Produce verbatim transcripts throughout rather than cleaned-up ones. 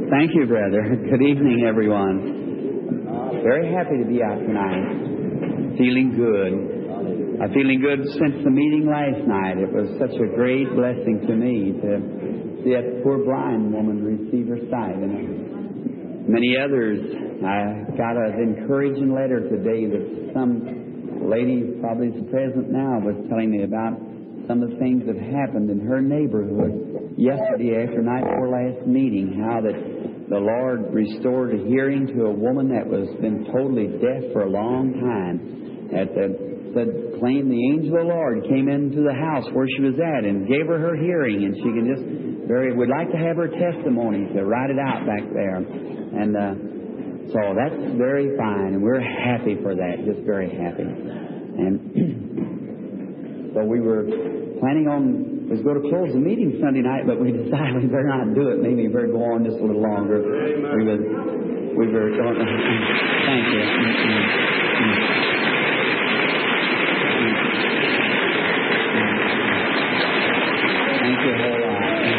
Thank you, brother. Good evening, everyone. Very happy to be out tonight. Feeling good. I'm feeling good since the meeting last night. It was such a great blessing to me to see that poor blind woman receive her sight. And many others. I got an encouraging letter today that some lady, probably is present now, was telling me about some of the things that happened in her neighborhood yesterday after night before last meeting, how that the Lord restored a hearing to a woman that was been totally deaf for a long time. At the, said, claimed the angel of the Lord came into the house where she was at and gave her her hearing, and she can just very, we'd like to have her testimony to write it out back there. And uh, so that's very fine, and we're happy for that, just very happy. And so we were planning on, was going to close the meeting Sunday night, but we decided we better not do it. Maybe we better go on just a little longer. We were, we were going, thank you. Thank you a whole lot.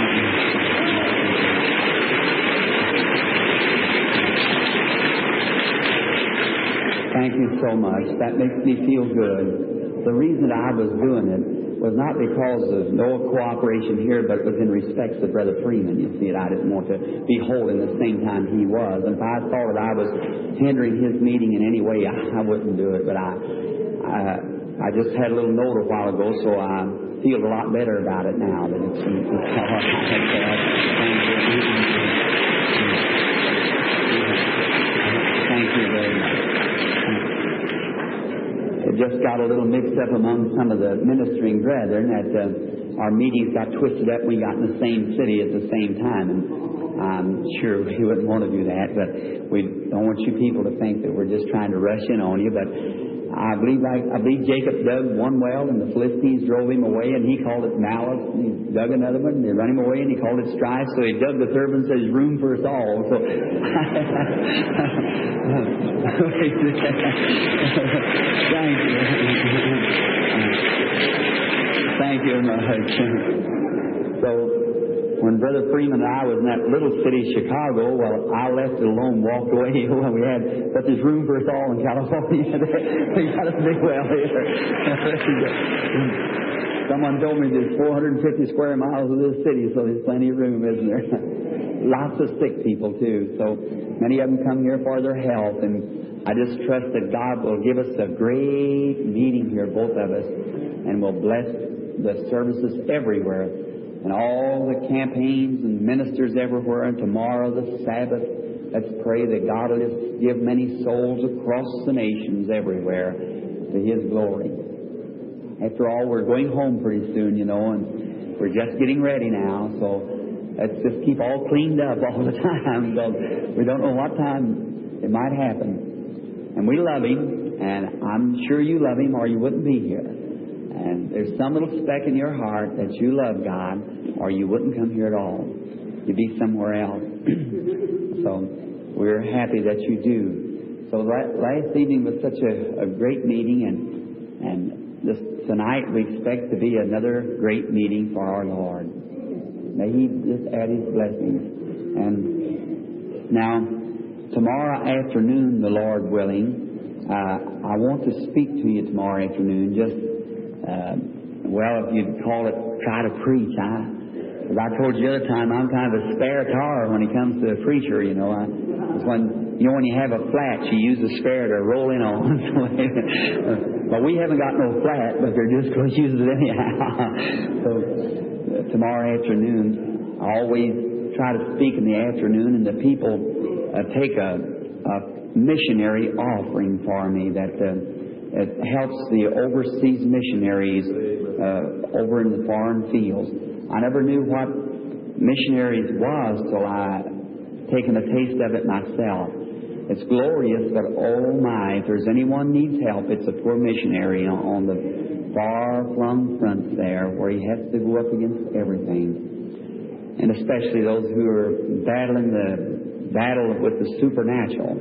Thank you so much. That makes me feel good. The reason I was doing it was not because of no cooperation here, but it was in respect to Brother Freeman. You see it, I didn't want to be holding the same time he was. And if I thought that I was hindering his meeting in any way, I, I wouldn't do it. But I, I, I just had a little note a while ago, so I feel a lot better about it now. That it's, it's all right. Thank you very much. Just got a little mixed up among some of the ministering brethren that uh, our meetings got twisted up. We got in the same city at the same time, and I'm sure we wouldn't want to do that, but we don't want you people to think that we're just trying to rush in on you. But I believe like, I believe Jacob dug one well, and the Philistines drove him away, and he called it malice, and he dug another one, and they run him away, and he called it strife. So he dug the third one and says, room for us all. So thank you. Thank you much. So when Brother Freeman and I was in that little city, Chicago, well, I left it alone, walked away. Well, we had, but there's room for us all in California. We got a big well here. Someone told me there's four hundred fifty square miles of this city, so there's plenty of room, isn't there? Lots of sick people, too. So many of them come here for their health, and I just trust that God will give us a great meeting here, both of us, and will bless the services everywhere, and all the campaigns and ministers everywhere, and tomorrow the Sabbath. Let's pray that God will just give many souls across the nations everywhere to His glory. After all, we're going home pretty soon, you know, and we're just getting ready now, so let's just keep all cleaned up all the time, because we don't know what time it might happen. And we love Him, and I'm sure you love Him, or you wouldn't be here. And there's some little speck in your heart that you love God, or you wouldn't come here at all. You'd be somewhere else. So we're happy that you do. So last evening was such a, a great meeting, and and this tonight we expect to be another great meeting for our Lord. May He just add His blessings. And now, tomorrow afternoon, the Lord willing, uh, I want to speak to you tomorrow afternoon. Just Uh, well, if you'd call it, try to preach. I, as I told you the other time, I'm kind of a spare tire when it comes to a preacher, you know. I, it's when, you know, when you have a flat, you use the spare to roll in on. But we haven't got no flat, but they're just going to use it anyhow. So uh, tomorrow afternoon, I always try to speak in the afternoon, and the people uh, take a, a missionary offering for me that uh, it helps the overseas missionaries uh, over in the foreign fields. I never knew what missionaries was till I taken a taste of it myself. It's glorious, but oh my, if there's anyone needs help, it's a poor missionary on, on the far-flung front there, where he has to go up against everything. And especially those who are battling the battle with the supernatural.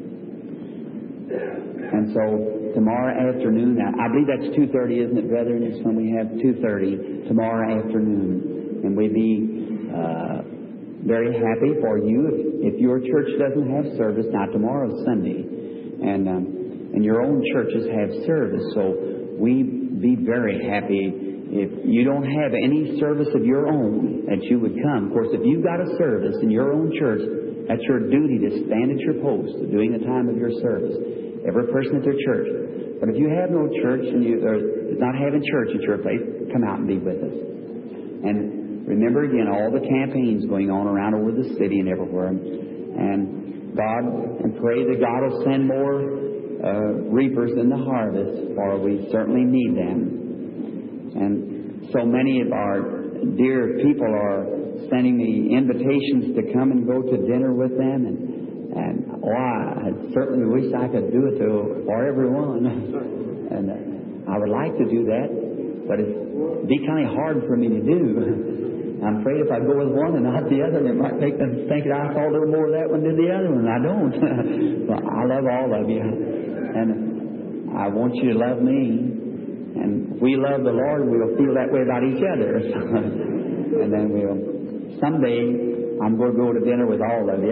And so tomorrow afternoon, I believe that's two thirty, isn't it, brethren? It's when we have two thirty tomorrow afternoon. And we be uh, very happy for you if, if your church doesn't have service. Now, tomorrow's Sunday, and um, and your own churches have service, so we be very happy if you don't have any service of your own that you would come. Of course, if you've got a service in your own church, that's your duty to stand at your post during the time of your service. Every person at their church. But if you have no church and you are not having church at your place, come out and be with us. And remember again all the campaigns going on around over the city and everywhere. And God, and pray that God will send more uh, reapers in the harvest, for we certainly need them. And so many of our dear people are sending me invitations to come and go to dinner with them. And, and oh, I certainly wish I could do it to, for everyone. And uh, I would like to do that, but it'd be kind of hard for me to do. I'm afraid if I go with one and not the other, it might make them think that I saw a little more of that one than the other one. I don't. Well, I love all of you. And I want you to love me. And we love the Lord, we'll feel that way about each other. And then we'll, someday, I'm going to go to dinner with all of you.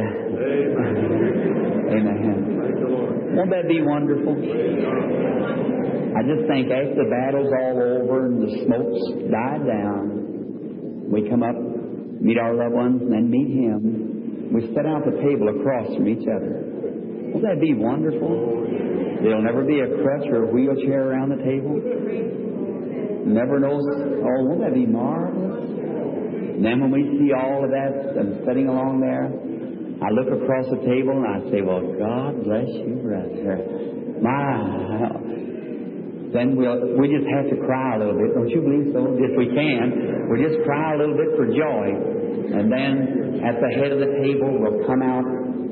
Amen. Won't that be wonderful? I just think after the battle's all over and the smoke's died down, we come up, meet our loved ones, and then meet Him. We sit down at the table across from each other. Won't that be wonderful? There'll never be a crutch or a wheelchair around the table. Never knows. Oh, won't that be marvelous? And then when we see all of that and sitting along there, I look across the table and I say, well, God bless you, brother. My. Then we'll, we just have to cry a little bit. Don't you believe so? If we can, we'll just cry a little bit for joy. And then at the head of the table will come out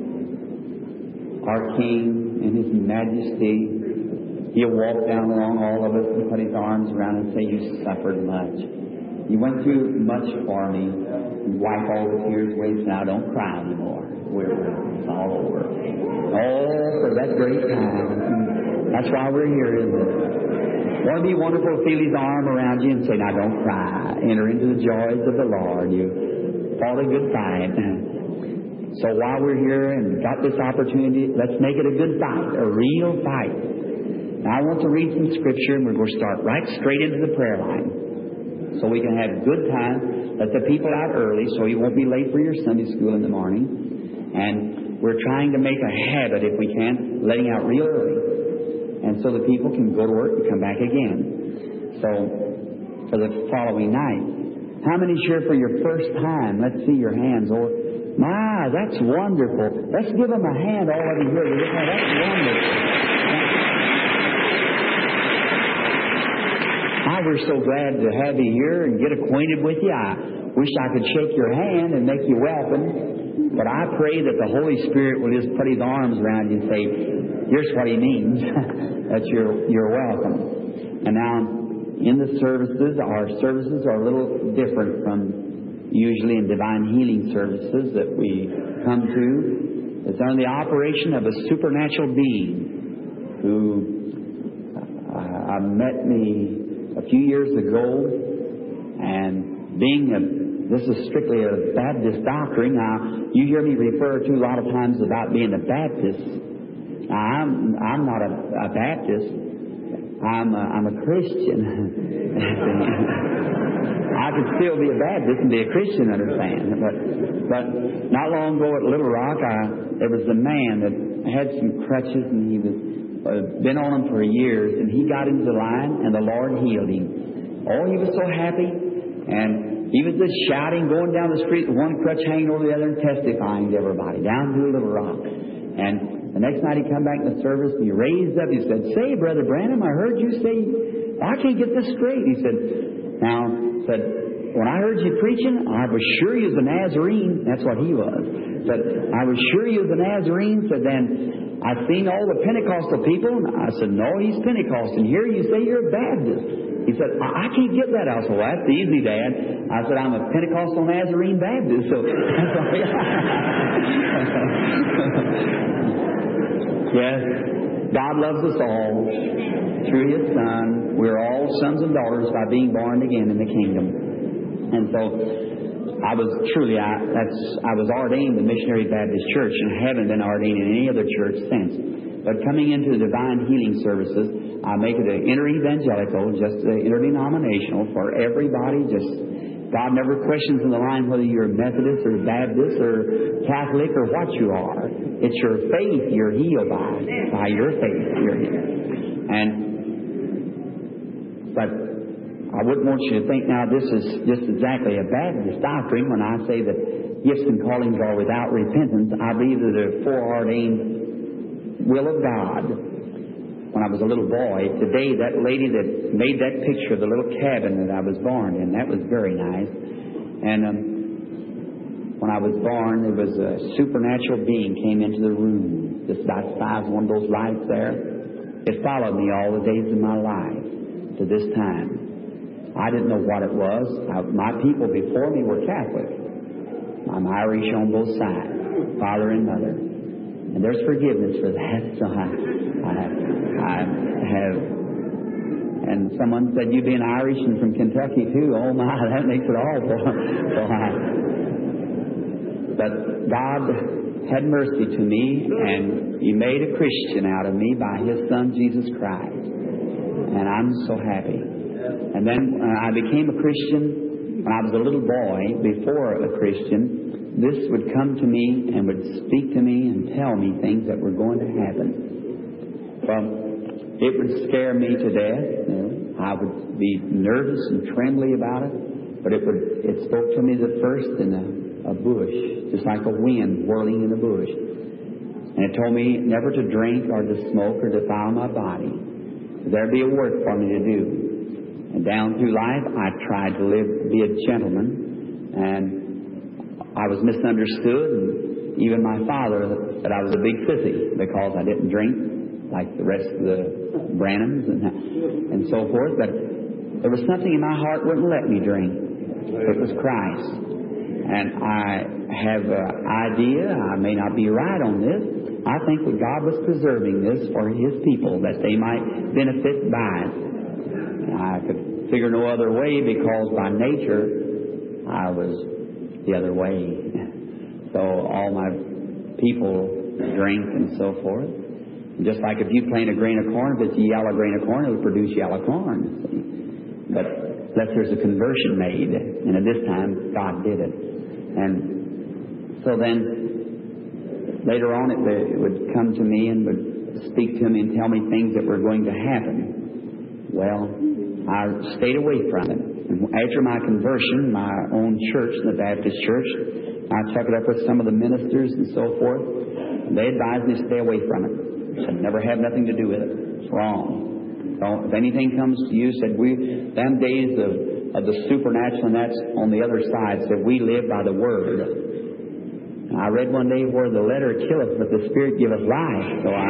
our King in His majesty. He'll walk down along all of us and put His arms around and say, you suffered much. You went through much for me. And wipe all the tears away. Now don't cry anymore. We're, it's all over. Oh, for that great time. That's why we're here, isn't it? Won't it be wonderful to feel His arm around you and say, now don't cry. Enter into the joys of the Lord. You fought a good fight. So while we're here and got this opportunity, let's make it a good fight, a real fight. Now I want to read some Scripture, and we're going to start right straight into the prayer line so we can have a good time. Let the people out early so you won't be late for your Sunday school in the morning. And we're trying to make a habit, if we can, letting out real early. And so the people can go to work and come back again. So for the following night. How many's here for your first time? Let's see your hands. Or my, that's wonderful. Let's give them a hand, all of you here. That's wonderful. Ah, we're so glad to have you here and get acquainted with you. I wish I could shake your hand and make you welcome. But I pray that the Holy Spirit will just put His arms around you and say, here's what He means, that you're, you're welcome. And now, in the services, our services are a little different from usually in divine healing services that we come to. It's under the operation of a supernatural being who uh, met me a few years ago, and being a this is strictly a Baptist doctrine. Now, you hear me refer to a lot of times about being a Baptist. Now, I'm I'm not a, a Baptist. I'm a, I'm a Christian. I could still be a Baptist and be a Christian, understand? But but not long ago at Little Rock, I, there was a man that had some crutches, and he was uh, been on them for years, and he got into the line, and the Lord healed him. Oh, he was so happy, and he was just shouting, going down the street, one crutch hanging over the other, and testifying to everybody down to Little Rock. And the next night he come back in the service, and he raised up. He said, "Say, Brother Branham, I heard you say, I can't get this straight." He said, "Now, said when I heard you preaching, I was sure you was a Nazarene." That's what he was. Said, "I was sure you was a Nazarene." Said, "Then I seen all the Pentecostal people." And I said, "No, he's Pentecostal. And here you say you're a Baptist." He said, I, I can't get that out. So, well, that's easy, Dad. I said, I'm a Pentecostal Nazarene Baptist. So, yes, God loves us all through His Son. We're all sons and daughters by being born again in the kingdom. And so, I was truly, I, that's, I was ordained in the Missionary Baptist Church and haven't been ordained in any other church since. But coming into the divine healing services, I make it an inter-evangelical, just an interdenominational for everybody. Just God never questions in the line whether you're Methodist or Baptist or Catholic or what you are. It's your faith you're healed by. By your faith you're healed. And but I wouldn't want you to think now this is just exactly a Baptist doctrine when I say that gifts and callings are without repentance. I believe that they're foreordained will of God. When I was a little boy, today that lady that made that picture of the little cabin that I was born in, that was very nice. And um, when I was born, there was a supernatural being came into the room, just about the size of one of those lights there. It followed me all the days of my life to this time. I didn't know what it was. I, my people before me were Catholic. I'm Irish on both sides, father and mother. And there's forgiveness for that. So I, I, I have, and someone said, you being Irish and from Kentucky too, oh my, that makes it awful. So I, but God had mercy to me, and He made a Christian out of me by His Son, Jesus Christ. And I'm so happy. And then uh, I became a Christian when I was a little boy, before a Christian. This would come to me and would speak to me and tell me things that were going to happen. Well, it would scare me to death. You know, I would be nervous and trembly about it. But it would it spoke to me the first in a, a bush, just like a wind whirling in a bush. And it told me never to drink or to smoke or defile my body. There'd be a work for me to do. And down through life, I tried to live, be a gentleman, and I was misunderstood, and even my father said I was a big sissy because I didn't drink like the rest of the Brannons and, and so forth. But there was something in my heart wouldn't let me drink. It was Christ. And I have an idea, I may not be right on this, I think that God was preserving this for His people, that they might benefit by it. I could figure no other way because by nature I was the other way. So all my people drink and so forth. And just like if you plant a grain of corn, if it's a yellow grain of corn, it'll produce yellow corn. See? But unless there's a conversion made, and at this time God did it. And so then later on it, it would come to me and would speak to me and tell me things that were going to happen. Well, I stayed away from it. After my conversion, my own church, the Baptist church, I took it up with some of the ministers and so forth. And they advised me to stay away from it. Said, never have nothing to do with it. It's wrong. So if anything comes to you, said we, them days of, of the supernatural, and that's on the other side, said we live by the Word. And I read one day where the letter killeth, but the Spirit giveth life. So I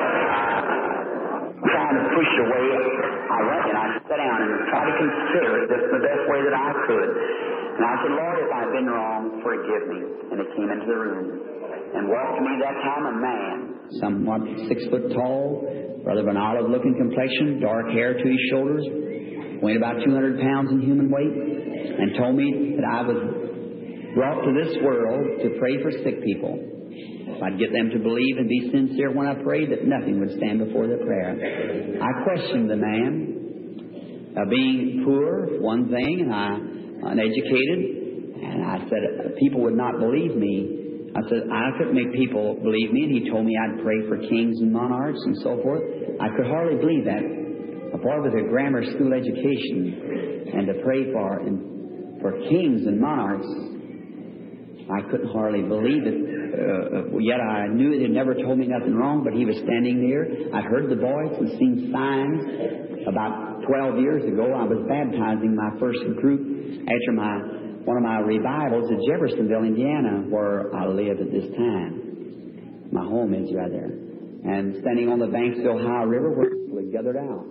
tried to push away. I went and I sat down and tried to consider it just the best way that I could. And I said, Lord, if I've been wrong, forgive me. And it came into the room. And walked to me that time a man, somewhat six foot tall, rather of an olive-looking complexion, dark hair to his shoulders, weighed about two hundred pounds in human weight, and told me that I was brought to this world to pray for sick people. If I'd get them to believe and be sincere when I prayed, that nothing would stand before their prayer. I questioned the man, uh, being poor, one thing, and I uneducated, and I said people would not believe me. I said I couldn't make people believe me, and he told me I'd pray for kings and monarchs and so forth. I could hardly believe that. A boy with a grammar school education, and to pray for and for kings and monarchs, I couldn't hardly believe it. Uh, yet I knew it had never told me nothing wrong, but he was standing there. I'd heard the voice and seen signs. About twelve years ago, I was baptizing my first group after my one of my revivals at Jeffersonville, Indiana, where I lived at this time. My home is right there. And standing on the banks of the Ohio River where people had gathered out.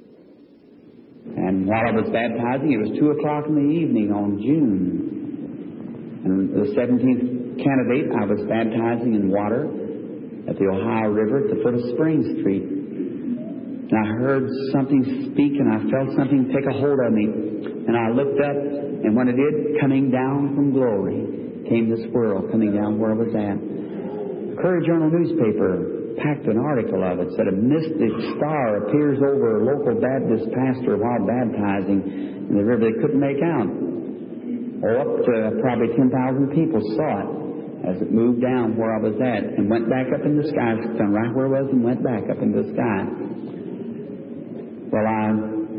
And while I was baptizing, it was two o'clock in the evening on June. And the seventeenth candidate, I was baptizing in water at the Ohio River at the foot of Spring Street. And I heard something speak, and I felt something take a hold of me. And I looked up, and when it did, coming down from glory, came this squirrel coming down where I was at. Courier Journal newspaper packed an article of it. Said a mystic star appears over a local Baptist pastor while baptizing in the river. They couldn't make out. Oh, up to probably ten thousand people saw it as it moved down where I was at and went back up in the sky. It was right where I was and went back up in the sky. Well, I,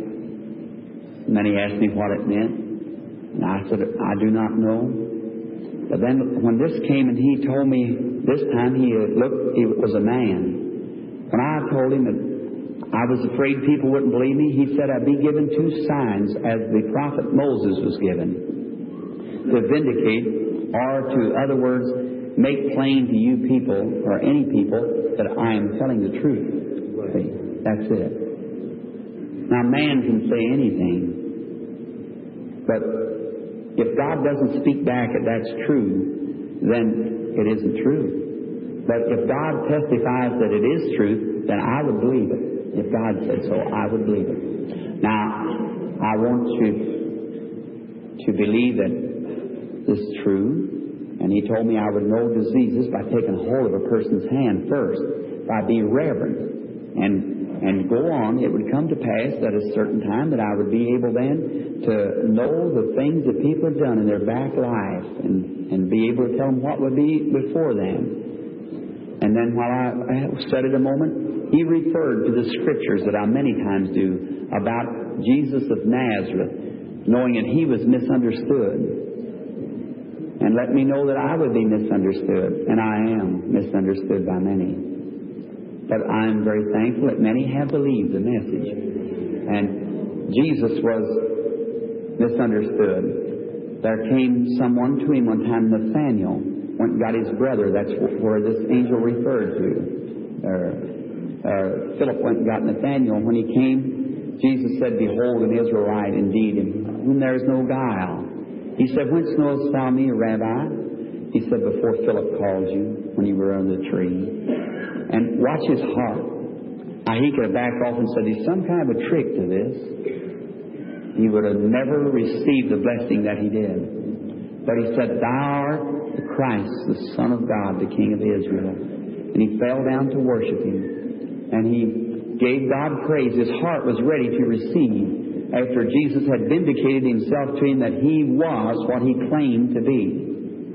many asked me what it meant. And I said, I do not know. But then when this came and he told me, this time he looked, he was a man. When I told him that I was afraid people wouldn't believe me, he said I'd be given two signs as the prophet Moses was given, to vindicate, or to other words, make plain to you people, or any people, that I am telling the truth. See, that's it. Now man can say anything, but if God doesn't speak back that that's true, then it isn't true. But if God testifies that it is truth, then I would believe it. If God said so, I would believe it. Now, I want you to believe that this is true. And He told me I would know diseases by taking hold of a person's hand first, by being reverent. And And go on, it would come to pass at a certain time that I would be able then to know the things that people have done in their back life and, and be able to tell them what would be before them. And then while I, I studied a moment, he referred to the Scriptures that I many times do about Jesus of Nazareth, knowing that He was misunderstood. And let me know that I would be misunderstood, and I am misunderstood by many. But I'm very thankful that many have believed the message. And Jesus was misunderstood. There came someone to him one time, Nathaniel, went and got his brother. That's where this angel referred to. Uh, uh, Philip went and got Nathaniel. When he came, Jesus said, Behold, an Israelite indeed, in whom there is no guile. He said, Whence knowest thou me, Rabbi? He said, Before Philip called you, when you were under the tree. And watch his heart. Now, he could have backed off and said, There's some kind of a trick to this. He would have never received the blessing that he did. But he said, Thou art the Christ, the Son of God, the King of Israel. And he fell down to worship Him. And he gave God praise. His heart was ready to receive after Jesus had vindicated Himself to him that He was what He claimed to be.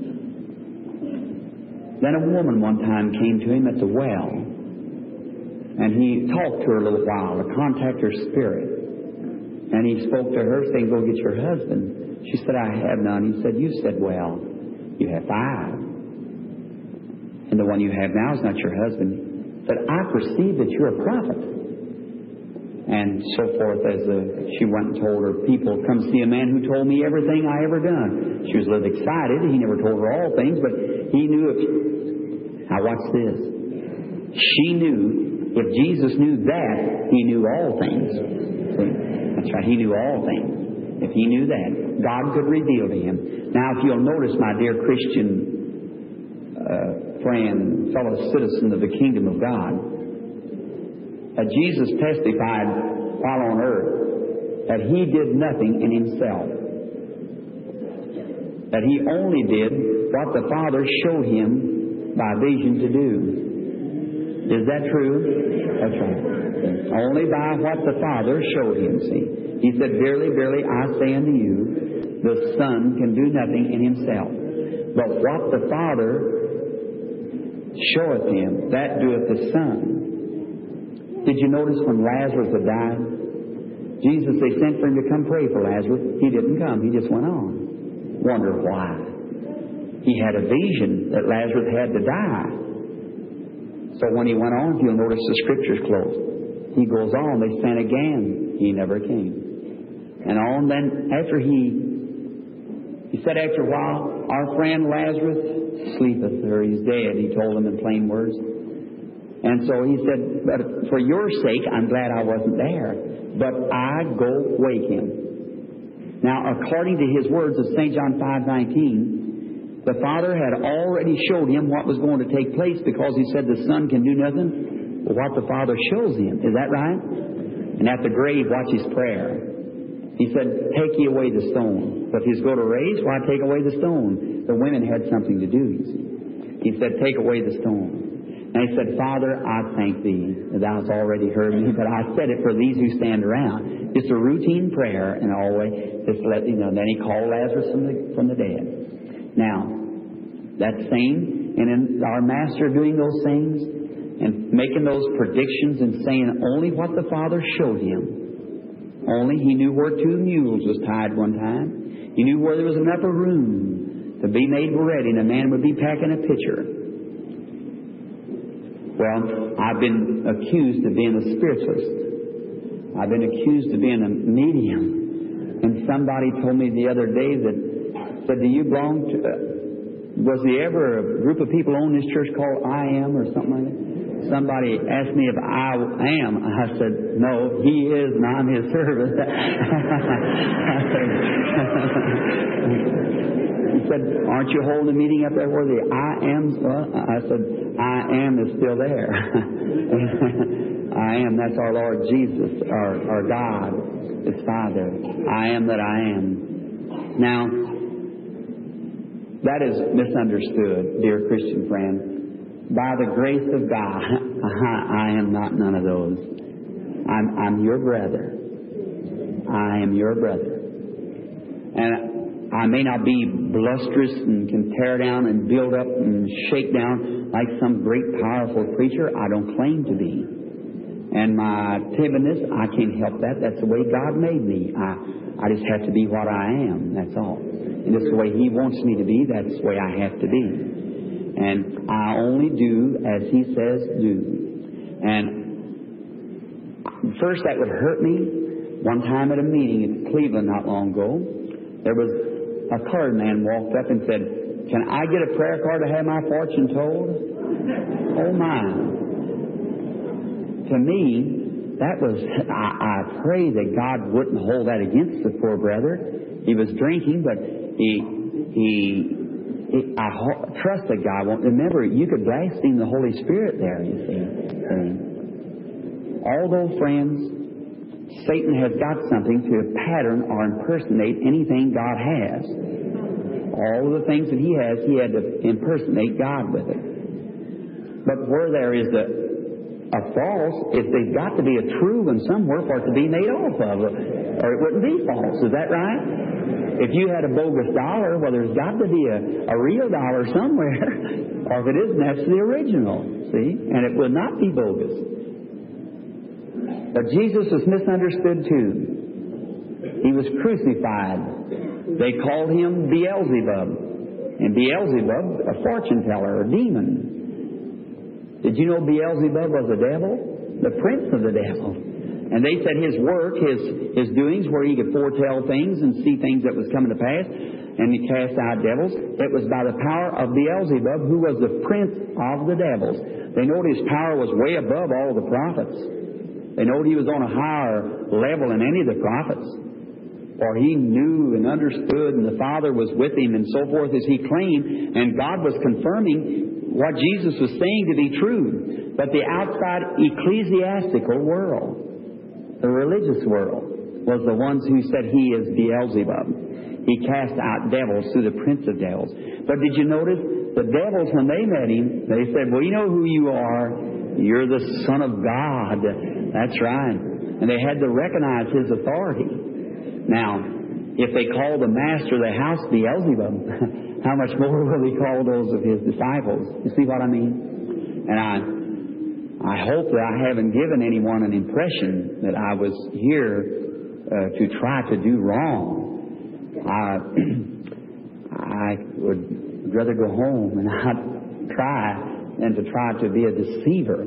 Then a woman one time came to him at the well, and he talked to her a little while to contact her spirit. And he spoke to her, saying, Go get your husband. She said, I have none. He said, You said, Well, you have five. And the one you have now is not your husband. But I perceive that you're a prophet. And so forth, as uh, she went and told her people, Come see a man who told me everything I ever done. She was a little excited. He never told her all things, but he knew if... Now watch this. She knew, if Jesus knew that, He knew all things. See? That's right, He knew all things. If He knew that, God could reveal to him. Now, if you'll notice, my dear Christian uh, friend, fellow citizen of the kingdom of God, that Jesus testified while on earth that He did nothing in Himself. That He only did what the Father showed Him by vision to do. Is that true? That's right. Only by what the Father showed Him, see. He said, Verily, verily, I say unto you, the Son can do nothing in Himself. But what the Father showeth Him, that doeth the Son. Did you notice when Lazarus had died? Jesus, they sent for Him to come pray for Lazarus. He didn't come. He just went on. Wonder why. He had a vision that Lazarus had to die. So when he went on, you'll notice the Scriptures closed. He goes on. They sent again. He never came. And on then, after he, he said after a while, Our friend Lazarus sleepeth, or he's dead. He told them in plain words. And so he said, But for your sake, I'm glad I wasn't there. But I go wake him. Now, according to his words of Saint John five nineteen, the Father had already showed him what was going to take place, because He said the Son can do nothing but what the Father shows Him. Is that right? And at the grave, watch His prayer. He said, take ye away the stone. But if he's going to raise, why take away the stone? The women had something to do, you see. He said, take away the stone. And he said, Father, I thank thee that thou hast already heard me, but I said it for these who stand around. It's a routine prayer, and always just let you know. Then he called Lazarus from the, from the dead. Now, that same, and in our Master doing those things, and making those predictions and saying only what the Father showed him. Only he knew where two mules was tied one time. He knew where there was an upper room to be made ready, and a man would be packing a pitcher. Well, I've been accused of being a spiritualist. I've been accused of being a medium. And somebody told me the other day that said, do you belong to... Uh, was there ever a group of people on this church called I Am or something like that? Somebody asked me if I am. I said, no, he is, and I'm his servant. He said, aren't you holding a meeting up there where the I am? Well, I said, I am is still there. I am, that's our Lord Jesus, our, our God, His Father. I am that I am. Now, that is misunderstood, dear Christian friend. By the grace of God, I am not none of those. I'm, I'm your brother. I am your brother. And I may not be blusterous and can tear down and build up and shake down like some great powerful preacher. I don't claim to be. And my timidness, I can't help that. That's the way God made me. I, I just have to be what I am. That's all. And this is the way He wants me to be. That's the way I have to be. And I only do as He says do. And first that would hurt me. One time at a meeting in Cleveland not long ago, there was a colored man walked up and said, can I get a prayer card to have my fortune told? Oh my. To me, that was, I, I pray that God wouldn't hold that against the poor brother. He was drinking, but he, he, It, I ho- trust that God won't. Remember, you could blaspheme the Holy Spirit there, you see. Although, friends, Satan has got something to pattern or impersonate anything God has. All of the things that he has, he had to impersonate God with it. But where there is a, a false, if there's got to be a true one somewhere for it to be made off of, or it wouldn't be false. Is that right? If you had a bogus dollar, well, there's got to be a, a real dollar somewhere. Or if it isn't, that's the original. See? And it would not be bogus. But Jesus was misunderstood too. He was crucified. They called him Beelzebub. And Beelzebub, a fortune teller, a demon. Did you know Beelzebub was the devil? The prince of the devil. And they said his work, his his doings, where he could foretell things and see things that was coming to pass, and he cast out devils, it was by the power of Beelzebub, who was the prince of the devils. They know his power was way above all the prophets. They know he was on a higher level than any of the prophets. For he knew and understood, and the Father was with him, and so forth as he claimed, and God was confirming what Jesus was saying to be true. But the outside ecclesiastical world, the religious world, was the ones who said he is Beelzebub. He cast out devils through the prince of devils. But did you notice the devils, when they met him, they said, well, you know who you are. You're the Son of God. That's right. And they had to recognize his authority. Now, if they called the master of the house Beelzebub, how much more will he call those of his disciples? You see what I mean? And I I hope that I haven't given anyone an impression that I was here uh, to try to do wrong. I, I would rather go home and not try than to try to be a deceiver.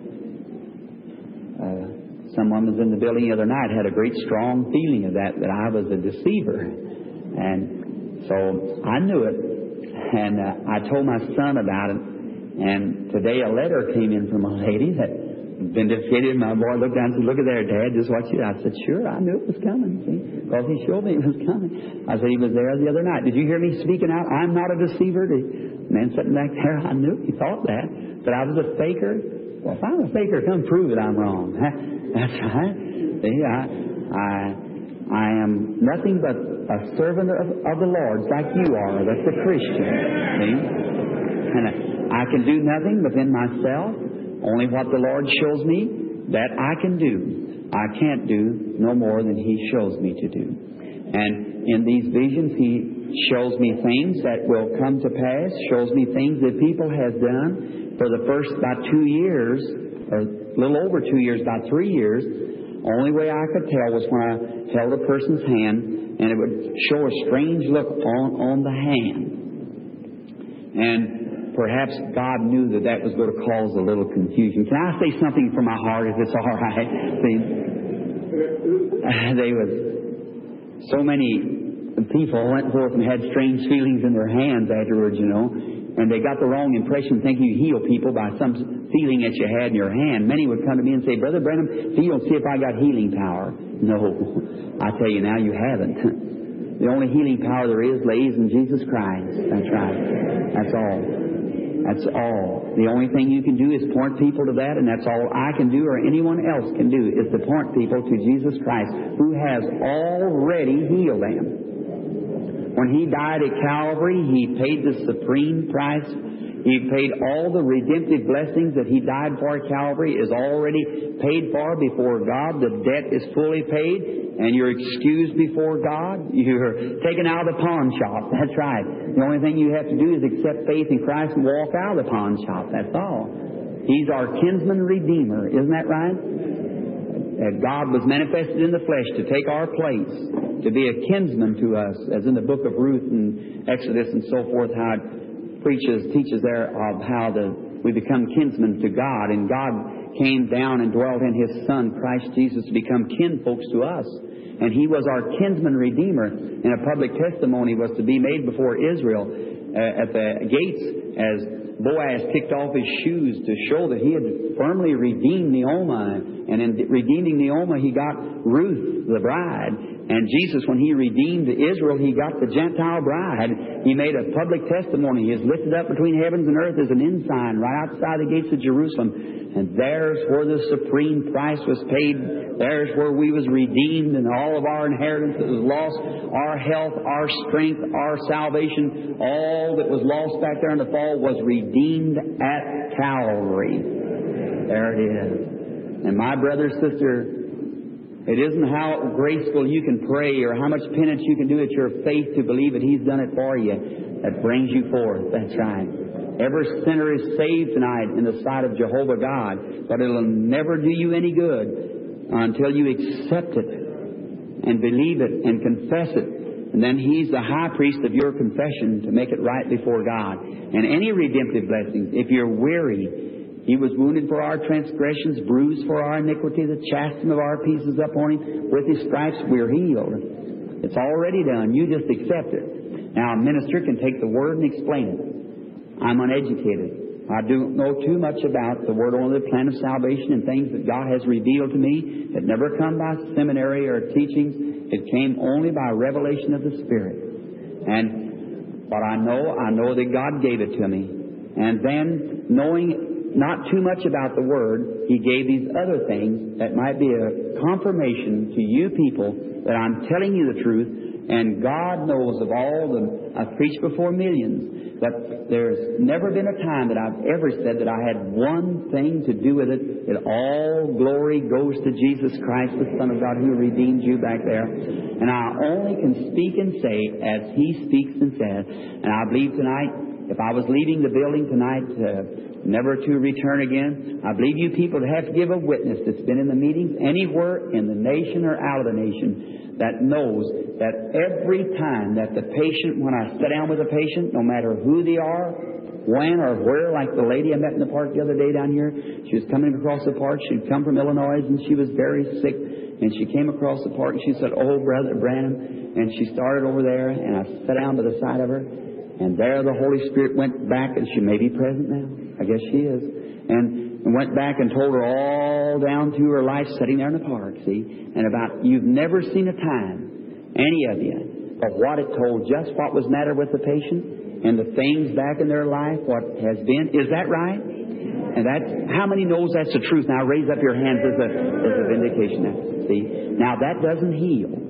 Uh, someone was in the building the other night, had a great strong feeling of that, that I was a deceiver. And so I knew it. And uh, I told my son about it. And today a letter came in from a lady that had been defeated. My boy looked down and said, look at there, Dad, just what you... I said, sure, I knew it was coming, see, because he showed me it was coming. I said, he was there the other night. Did you hear me speaking out? I'm not a deceiver. The man sitting back there, I knew he thought that. That I was a faker. Well, if I'm a faker, come prove it I'm wrong. That's right. See, I, I, I am nothing but a servant of, of the Lord's like you are. That's a Christian. See? And I can do nothing within myself. Only what the Lord shows me, that I can do. I can't do no more than He shows me to do. And in these visions, He shows me things that will come to pass, shows me things that people have done for the first about two years, or a little over two years, about three years. Only way I could tell was when I held a person's hand, and it would show a strange look on, on the hand. And perhaps God knew that that was going to cause a little confusion. Can I say something from my heart, if it's all right? See, they was so many people went forth and had strange feelings in their hands afterwards, you know. And they got the wrong impression thinking you heal people by some feeling that you had in your hand. Many would come to me and say, Brother Branham, feel and see if I got healing power. No, I tell you now, you haven't. The only healing power there is lays in Jesus Christ. That's right. That's all. That's all. The only thing you can do is point people to that, and that's all I can do or anyone else can do is to point people to Jesus Christ, who has already healed them. When He died at Calvary, He paid the supreme price. He paid all the redemptive blessings that He died for at Calvary is already paid for before God. The debt is fully paid, and you're excused before God. You're taken out of the pawn shop. That's right. The only thing you have to do is accept faith in Christ and walk out of the pawn shop. That's all. He's our kinsman redeemer. Isn't that right? That God was manifested in the flesh to take our place, to be a kinsman to us, as in the book of Ruth and Exodus and so forth, how it preaches, teaches there of how the, we become kinsmen to God, and God came down and dwelt in His Son, Christ Jesus, to become kinfolks to us. And He was our kinsman redeemer, and a public testimony was to be made before Israel uh, at the gates as Boaz kicked off his shoes to show that he had firmly redeemed Naomi. And in redeeming Naomi, he got Ruth, the bride. And Jesus, when He redeemed Israel, He got the Gentile bride. He made a public testimony. He is lifted up between heavens and earth as an ensign right outside the gates of Jerusalem. And there's where the supreme price was paid. There's where we was redeemed, and all of our inheritance that was lost, our health, our strength, our salvation, all that was lost back there in the fall was redeemed at Calvary. There it is. And my brother, sister, it isn't how graceful you can pray or how much penance you can do. It's your faith to believe that He's done it for you that brings you forth. That's right. Every sinner is saved tonight in the sight of Jehovah God, but it'll never do you any good until you accept it and believe it and confess it. And then He's the high priest of your confession to make it right before God. And any redemptive blessings, if you're weary, He was wounded for our transgressions, bruised for our iniquity. The chastisement of our peace is upon Him. With His stripes we're healed. It's already done. You just accept it. Now, a minister can take the Word and explain it. I'm uneducated. I don't know too much about the Word, only the plan of salvation and things that God has revealed to me. It never come by seminary or teachings. It came only by revelation of the Spirit. And what I know, I know that God gave it to me. And then, knowing not too much about the Word, He gave these other things that might be a confirmation to you people that I'm telling you the truth. And God knows of all the, I've preached before millions. But there's never been a time that I've ever said that I had one thing to do with it. That all glory goes to Jesus Christ, the Son of God, who redeemed you back there. And I only can speak and say as He speaks and says. And I believe tonight, if I was leaving the building tonight, uh, never to return again, I believe you people have to give a witness that's been in the meetings anywhere in the nation or out of the nation that knows that every time that the patient, when I sit down with a patient, no matter who they are, when or where, like the lady I met in the park the other day down here, she was coming across the park. She'd come from Illinois and she was very sick. And she came across the park and she said, "Oh, Brother Branham." And she started over there and I sat down by the side of her. And there the Holy Spirit went back, and she may be present now. I guess she is. And went back and told her all down through her life sitting there in the park, see? And about, you've never seen a time, any of you, of what it told, just what was matter with the patient and the things back in their life, what has been. Is that right? And that's, how many knows that's the truth? Now raise up your hands as a, as a vindication. Now, see? Now that doesn't heal.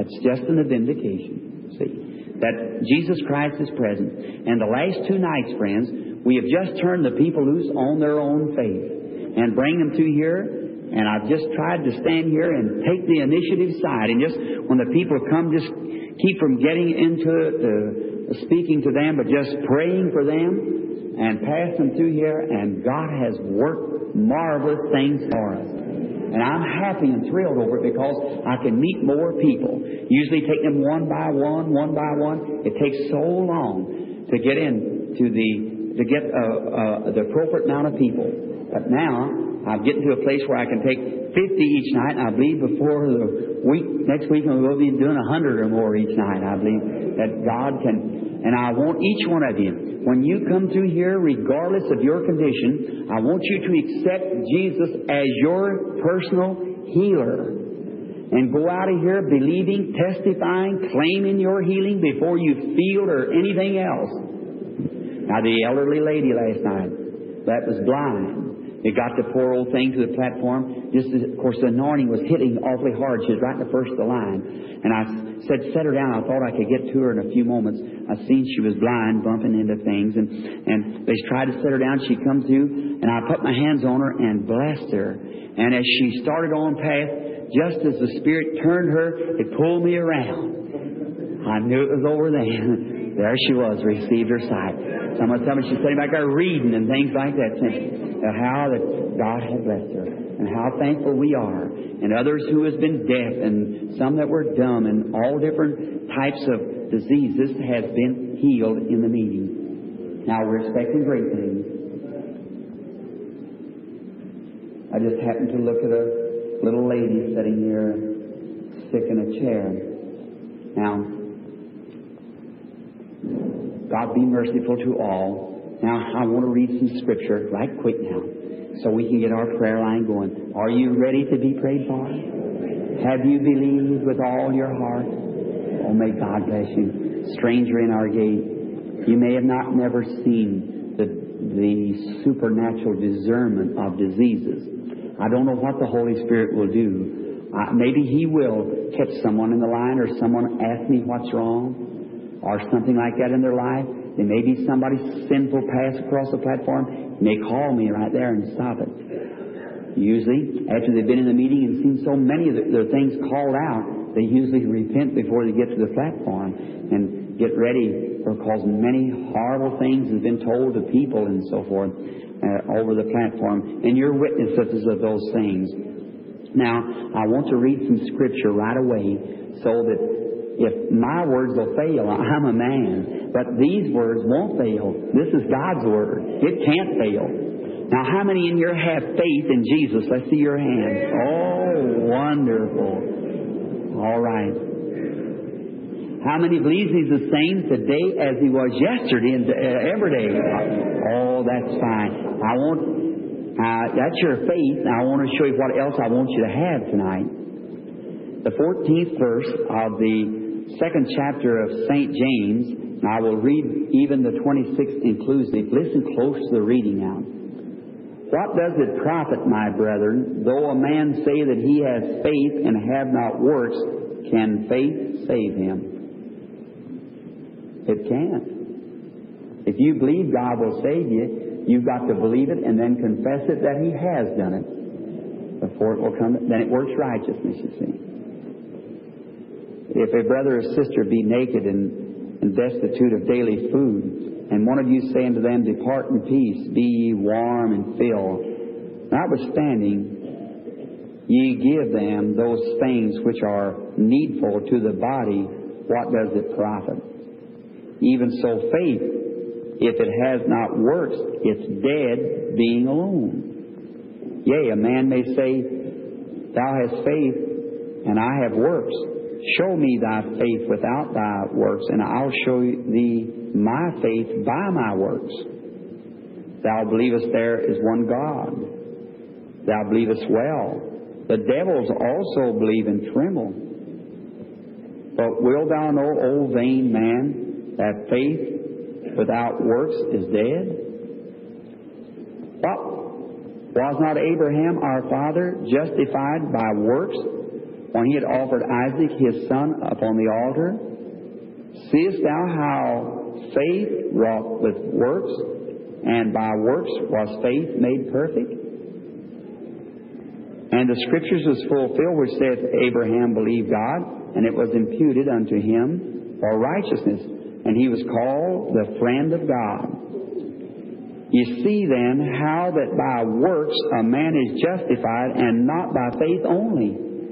It's just an vindication, see, that Jesus Christ is present. And the last two nights, friends, we have just turned the people loose on their own faith and bring them through here. And I've just tried to stand here and take the initiative side. And just when the people come, just keep from getting into it, uh, speaking to them, but just praying for them and pass them through here. And God has worked marvelous things for us. And I'm happy and thrilled over it because I can meet more people. Usually take them one by one, one by one. It takes so long to get in to the to get uh, uh, the appropriate amount of people. But now I'm getting to a place where I can take fifty each night, and I believe before the week next week we'll be doing a hundred or more each night. I believe that God can, and I want each one of you, when you come through here, regardless of your condition, I want you to accept Jesus as your personal healer. And go out of here believing, testifying, claiming your healing before you feel or anything else. Now, the elderly lady last night that was blind, it got the poor old thing to the platform. Just as, of course, the anointing was hitting awfully hard. She was right in the first of the line. And I said, set her down. I thought I could get to her in a few moments. I seen she was blind, bumping into things. And, and they tried to set her down. She come to, and I put my hands on her and blessed her. And as she started on path, just as the Spirit turned her, it pulled me around. I knew it was over then. There she was, received her sight. Someone told me she's sitting back there reading and things like that. Saying how that God had blessed her. And how thankful we are. And others who has been deaf and some that were dumb and all different types of diseases has been healed in the meeting. Now we're expecting great things. I just happened to look at a little lady sitting here sick in a chair. Now, God be merciful to all. Now, I want to read some Scripture right quick now so we can get our prayer line going. Are you ready to be prayed for? Have you believed with all your heart? Oh, may God bless you. Stranger in our gate, you may have not never seen the, the supernatural discernment of diseases. I don't know what the Holy Spirit will do. Uh, maybe He will catch someone in the line or someone ask me what's wrong or something like that in their life. There may be somebody's sinful pass across the platform. They may call me right there and stop it. Usually, after they've been in the meeting and seen so many of their things called out, they usually repent before they get to the platform and get ready, because many horrible things have been told to people and so forth uh, over the platform. And you're witnesses of those things. Now, I want to read some Scripture right away so that if my words will fail, I'm a man. But these words won't fail. This is God's Word. It can't fail. Now, how many in here have faith in Jesus? Let's see your hands. Oh, wonderful. All right. How many believes He's the same today as He was yesterday and uh, every day? Oh, that's fine. I want, uh, that's your faith. Now, I want to show you what else I want you to have tonight. The fourteenth verse of the second chapter of Saint James. Now I will read even the twenty-sixth inclusive. Listen close to the reading now. What does it profit, my brethren, though a man say that he has faith and have not works? Can faith save him? It can't. If you believe God will save you, you've got to believe it and then confess it that He has done it before it will come. Then it works righteousness, you see. If a brother or sister be naked and, and destitute of daily food, and one of you say unto them, Depart in peace, be ye warm and filled, notwithstanding ye give them those things which are needful to the body, what does it profit? Even so faith, if it has not works, it's dead being alone. Yea, a man may say, Thou hast faith, and I have works. Show me thy faith without thy works, and I'll show thee my faith by my works. Thou believest there is one God. Thou believest well. The devils also believe and tremble. But wilt thou know, O vain man, that faith without works is dead? What? Was not Abraham our father justified by works when he had offered Isaac his son upon the altar? Seest thou how faith wrought with works, and by works was faith made perfect? And the Scriptures was fulfilled, which saith, Abraham believed God, and it was imputed unto him for righteousness, and he was called the friend of God. You see then how that by works a man is justified, and not by faith only.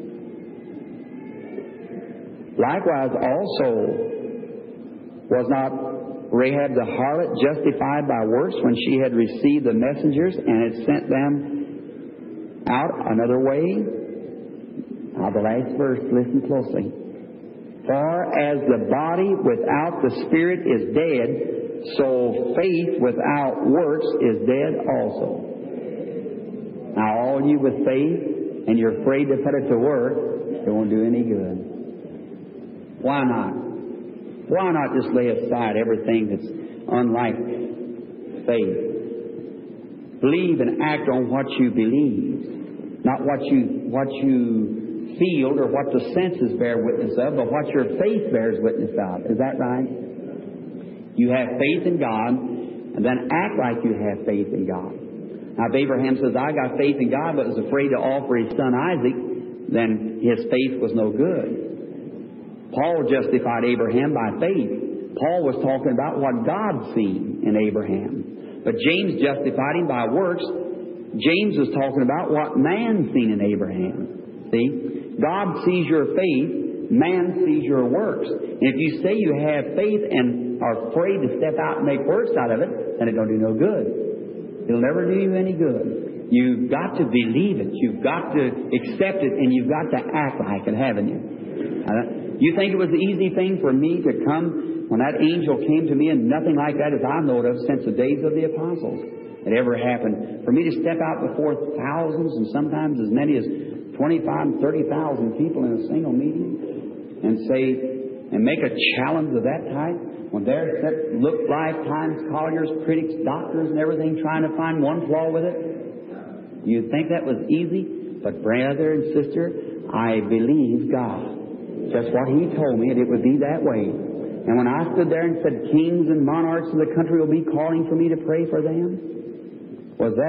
Likewise also was not Rahab the harlot justified by works when she had received the messengers and had sent them out another way? Now the last verse, listen closely. For as the body without the spirit is dead, so faith without works is dead also. Now all you with faith, and you're afraid to put it to work, it won't do any good. Why not? Why not just lay aside everything that's unlike faith? Believe and act on what you believe, not what you what you feel or what the senses bear witness of, but what your faith bears witness of. Is that right? You have faith in God, and then act like you have faith in God. Now, if Abraham says, I got faith in God, but was afraid to offer his son Isaac, then his faith was no good. Paul justified Abraham by faith. Paul was talking about what God seen in Abraham. But James justified him by works. James was talking about what man seen in Abraham. See? God sees your faith. Man sees your works. And if you say you have faith and are afraid to step out and make works out of it, then it don't do no good. It'll never do you any good. You've got to believe it. You've got to accept it, and you've got to act like it, haven't you? Uh, you think it was the easy thing for me to come when that angel came to me, and nothing like that as I know of since the days of the apostles had ever happened, for me to step out before thousands and sometimes as many as twenty-five and thirty thousand people in a single meeting and say, and make a challenge of that type, when there look lifetimes, colliers, critics, doctors, and everything trying to find one flaw with it? You'd think that was easy, but brother and sister, I believe God. Just what He told me, and it would be that way. And when I stood there and said, kings and monarchs of the country will be calling for me to pray for them, was that,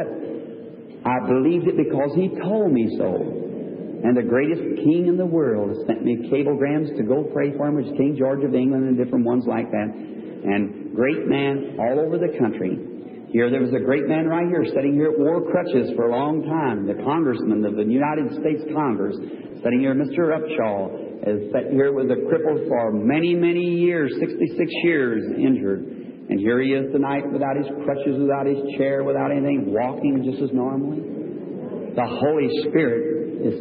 I believed it because He told me so. And the greatest king in the world has sent me cablegrams to go pray for him, which is King George of England and different ones like that. And great man all over the country. Here there was a great man right here sitting here at wore crutches for a long time. The congressman of the United States Congress, sitting here, Mister Upshaw, has sat here with a cripple for many, many years, sixty-six years, injured. And here he is tonight without his crutches, without his chair, without anything, walking just as normally. The Holy Spirit is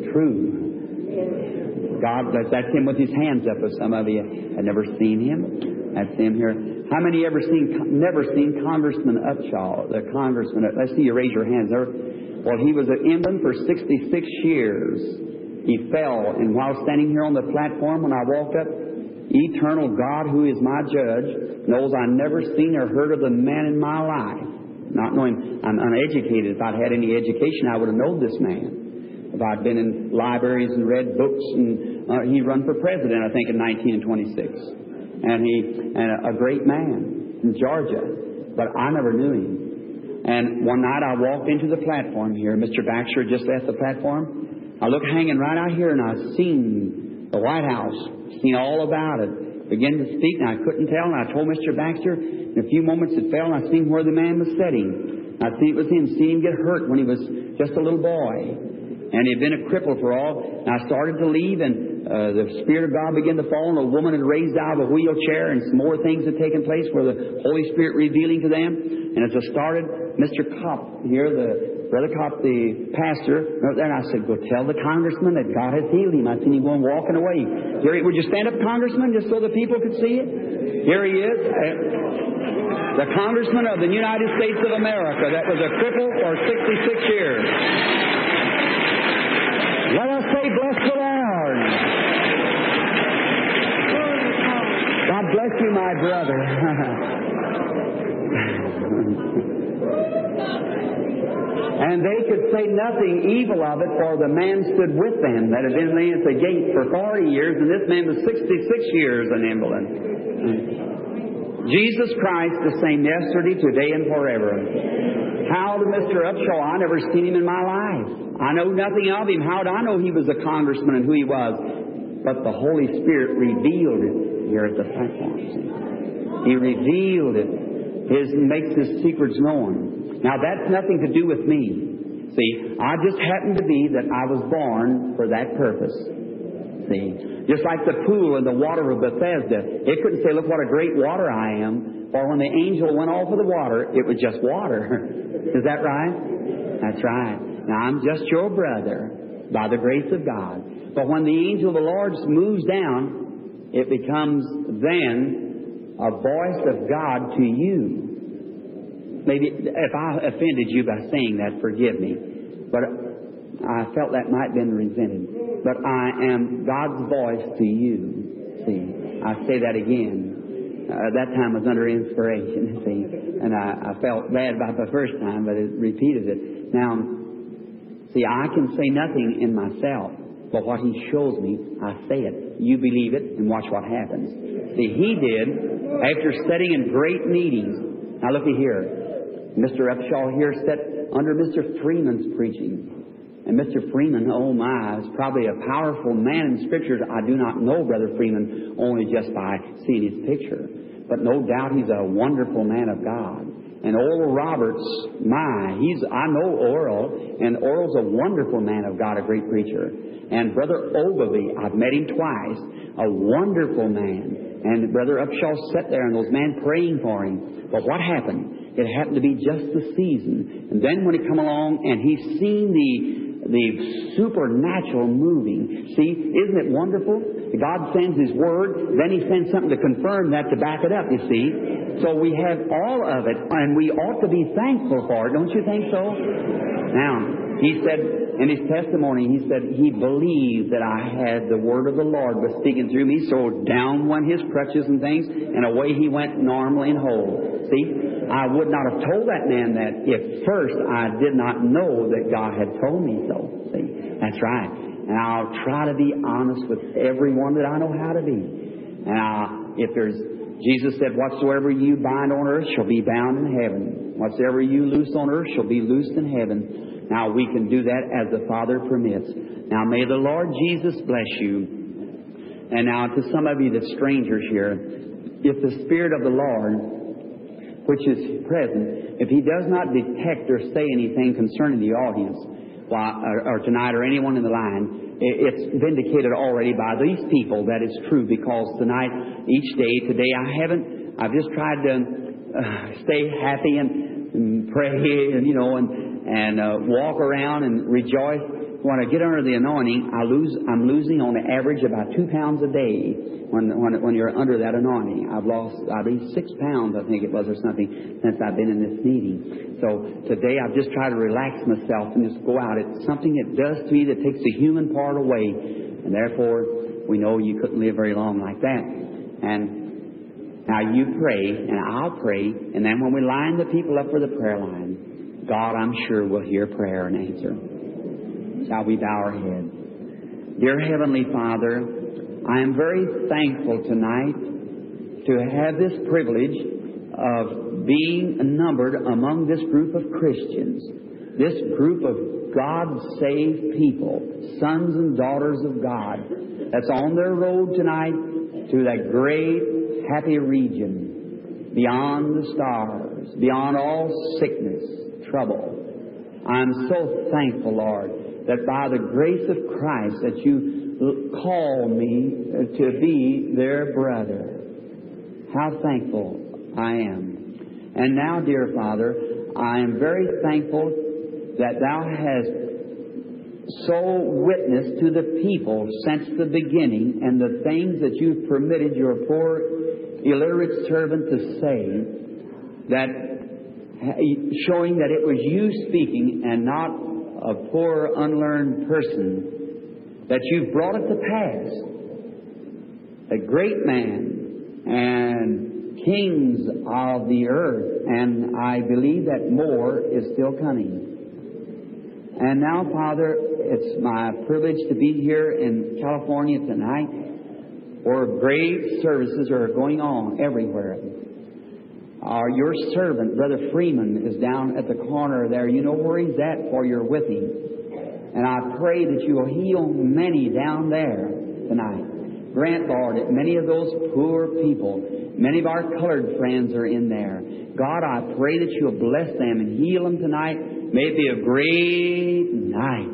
true. God, that's Him with His hands up. If some of you have never seen Him, that's Him here. How many ever seen, never seen Congressman Upshaw, the congressman? Let's see you raise your hands. Well, he was in England for sixty-six years. He fell, and while standing here on the platform, when I walked up, eternal God, who is my judge, knows I never seen or heard of the man in my life. Not knowing I'm uneducated. If I'd had any education, I would have known this man. If I'd been in libraries and read books, and uh, he run for president, I think, in nineteen twenty-six, and he and a great man in Georgia, but I never knew him. And one night I walked into the platform here. Mister Baxter just left the platform. I looked hanging right out here, and I seen the White House, seen all about it. Began to speak, and I couldn't tell. And I told Mister Baxter. In a few moments it fell, and I seen where the man was sitting. I see it was him. Seen him get hurt when he was just a little boy. And he had been a cripple for all. And I started to leave, and uh, the Spirit of God began to fall, and a woman had raised out of a wheelchair, and some more things had taken place where the Holy Spirit revealing to them. And as I started, Mister Kopp here, the Brother Kopp, the pastor, went there, and I said, go tell the congressman that God has healed him. I seen him going walking away. Here, would you stand up, Congressman, just so the people could see it? Here he is. Uh, the Congressman of the United States of America that was a cripple for sixty-six years. Let us say, bless the Lord. God bless you, my brother. And they could say nothing evil of it, for the man stood with them that had been laying at the gate for forty years, and this man was sixty-six years an invalid. Jesus Christ, the same yesterday, today, and forever. How did Mister Upshaw? I never seen him in my life. I know nothing of him. How did I know he was a congressman and who he was? But the Holy Spirit revealed it here at the platform. He revealed it. His makes His secrets known. Now that's nothing to do with me. See, I just happened to be that I was born for that purpose. See, just like the pool and the water of Bethesda, it couldn't say, "Look what a great water I am." For when the angel went off of the water, it was just water. Is that right? That's right. Now I'm just your brother by the grace of God. But when the angel of the Lord moves down, it becomes then a voice of God to you. Maybe if I offended you by saying that, forgive me. But I felt that might have been resented. But I am God's voice to you. See, I say that again. Uh, that time I was under inspiration, see. And I, I felt bad about the first time, but it repeated it. Now, see, I can say nothing in myself. But what He shows me, I say it. You believe it and watch what happens. See, He did after sitting in great meetings. Now looky here. Mister Upshaw here sat under Mister Freeman's preaching. And Mister Freeman, oh my, is probably a powerful man in Scriptures. I do not know Brother Freeman only just by seeing his picture. But no doubt he's a wonderful man of God. And Oral Roberts, my, he's, I know Oral, and Oral's a wonderful man of God, a great preacher. And Brother Ogilvie, I've met him twice, a wonderful man. And Brother Upshaw sat there and those men praying for him. But what happened? It happened to be just the season. And then when he come along and he's seen the the supernatural moving. See, isn't it wonderful? God sends His Word, then He sends something to confirm that, to back it up, you see. So we have all of it, and we ought to be thankful for it. Don't you think so? Now, he said in his testimony, he said he believed that I had the Word of the Lord was speaking through me, so down went his crutches and things, and away he went normally and whole. See? I would not have told that man that if first I did not know that God had told me so. See? That's right. And I'll try to be honest with everyone that I know how to be. Now, if there's, Jesus said, whatsoever you bind on earth shall be bound in heaven. Whatsoever you loose on earth shall be loosed in heaven. Now, we can do that as the Father permits. Now, may the Lord Jesus bless you. And now, to some of you that's strangers here, if the Spirit of the Lord, which is present, if He does not detect or say anything concerning the audience, well, or, or tonight, or anyone in the line, it's vindicated already by these people that it's true, because tonight, each day, today, I haven't, I've just tried to uh, stay happy and, and pray, and, you know, and, and uh, walk around and rejoice. When I get under the anointing, I lose, I'm losing on the average about two pounds a day when, when, when you're under that anointing. I've lost, I believe, six pounds, I think it was, or something, since I've been in this meeting. So today I've just tried to relax myself and just go out. It's something it does to me that takes the human part away. And therefore, we know you couldn't live very long like that. And now you pray, and I'll pray, and then when we line the people up for the prayer line, God, I'm sure, will hear prayer and answer. Shall we bow our head? Dear Heavenly Father, I am very thankful tonight to have this privilege of being numbered among this group of Christians, this group of God-saved people, sons and daughters of God, that's on their road tonight to that great, happy region beyond the stars, beyond all sickness, trouble. I'm so thankful, Lord, that by the grace of Christ that you call me to be their brother. How thankful I am. And now, dear Father, I am very thankful that Thou hast so witnessed to the people since the beginning, and the things that You've permitted Your poor illiterate servant to say, that showing that it was You speaking and not a poor, unlearned person, that You've brought it to pass. A great man and kings of the earth, and I believe that more is still coming. And now, Father, it's my privilege to be here in California tonight, where great services are going on everywhere. Our, your servant, Brother Freeman, is down at the corner there. You know where he's at, for you're with him. And I pray that you will heal many down there tonight. Grant, Lord, that many of those poor people, many of our colored friends are in there. God, I pray that you'll bless them and heal them tonight. May it be a great night.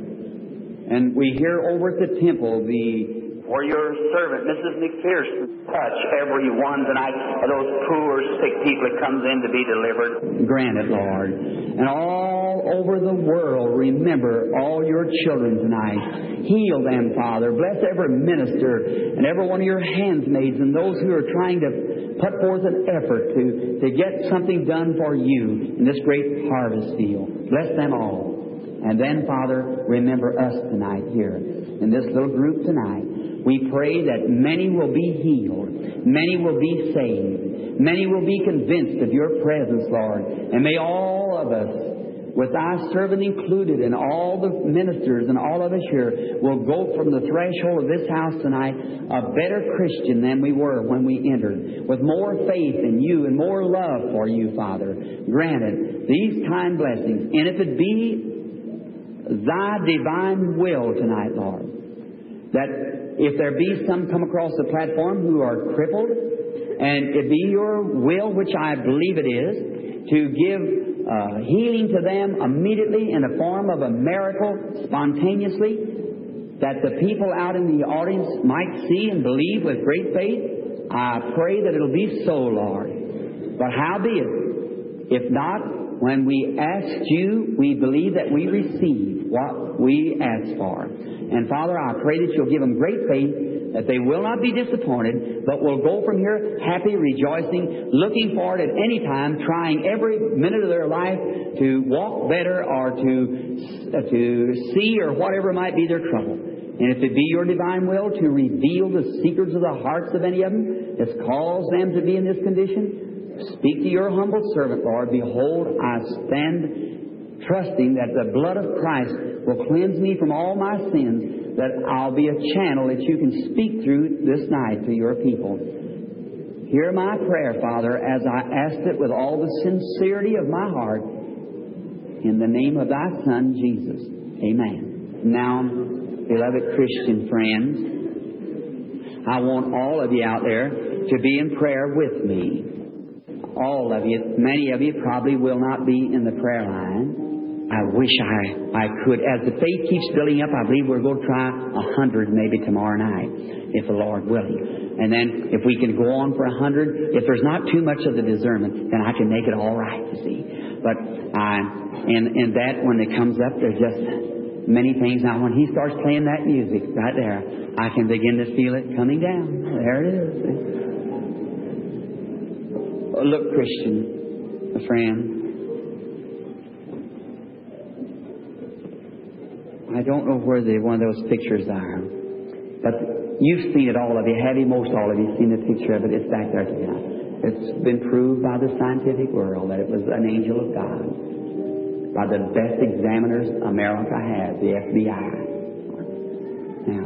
And we hear over at the temple the or your servant, Missus McPherson, touch every one tonight of those poor, sick people that comes in to be delivered. Grant it, Lord. And all over the world, remember all your children tonight. Heal them, Father. Bless every minister and every one of your handmaids and those who are trying to put forth an effort to, to get something done for you in this great harvest field. Bless them all. And then, Father, remember us tonight here in this little group tonight. We pray that many will be healed, many will be saved, many will be convinced of your presence, Lord. And may all of us, with thy servant included, and all the ministers and all of us here, will go from the threshold of this house tonight a better Christian than we were when we entered, with more faith in you and more love for you, Father. Granted, these kind blessings. And if it be thy divine will tonight, Lord, that if there be some come across the platform who are crippled, and it be your will, which I believe it is, to give uh, healing to them immediately in the form of a miracle, spontaneously, that the people out in the audience might see and believe with great faith, I pray that it'll be so, Lord. But howbeit, if not, when we ask you, we believe that we receive what we ask for. And Father, I pray that you'll give them great faith, that they will not be disappointed, but will go from here happy, rejoicing, looking forward at any time, trying every minute of their life to walk better or to, uh, to see or whatever might be their trouble. And if it be your divine will to reveal the secrets of the hearts of any of them that's caused them to be in this condition, speak to your humble servant, Lord. Behold, I stand trusting that the blood of Christ will cleanse me from all my sins, that I'll be a channel that you can speak through this night to your people. Hear my prayer, Father, as I asked it with all the sincerity of my heart, in the name of thy Son, Jesus. Amen. Now, beloved Christian friends, I want all of you out there to be in prayer with me. All of you, many of you probably will not be in the prayer line. I wish I, I could. As the faith keeps building up, I believe we're going to try a hundred maybe tomorrow night, if the Lord willing. And then if we can go on for a hundred, if there's not too much of the discernment, then I can make it all right, you see. But I, and, and that when it comes up, there's just many things. Now, when he starts playing that music right there, I can begin to feel it coming down. There it is. Oh, look, Christian, a friend. I don't know where the one of those pictures are, but you've seen it, all of you. Have you? Most all of you seen the picture of it? It's back there tonight. It's been proved by the scientific world that it was an angel of God, by the best examiners America has, the F B I. Now,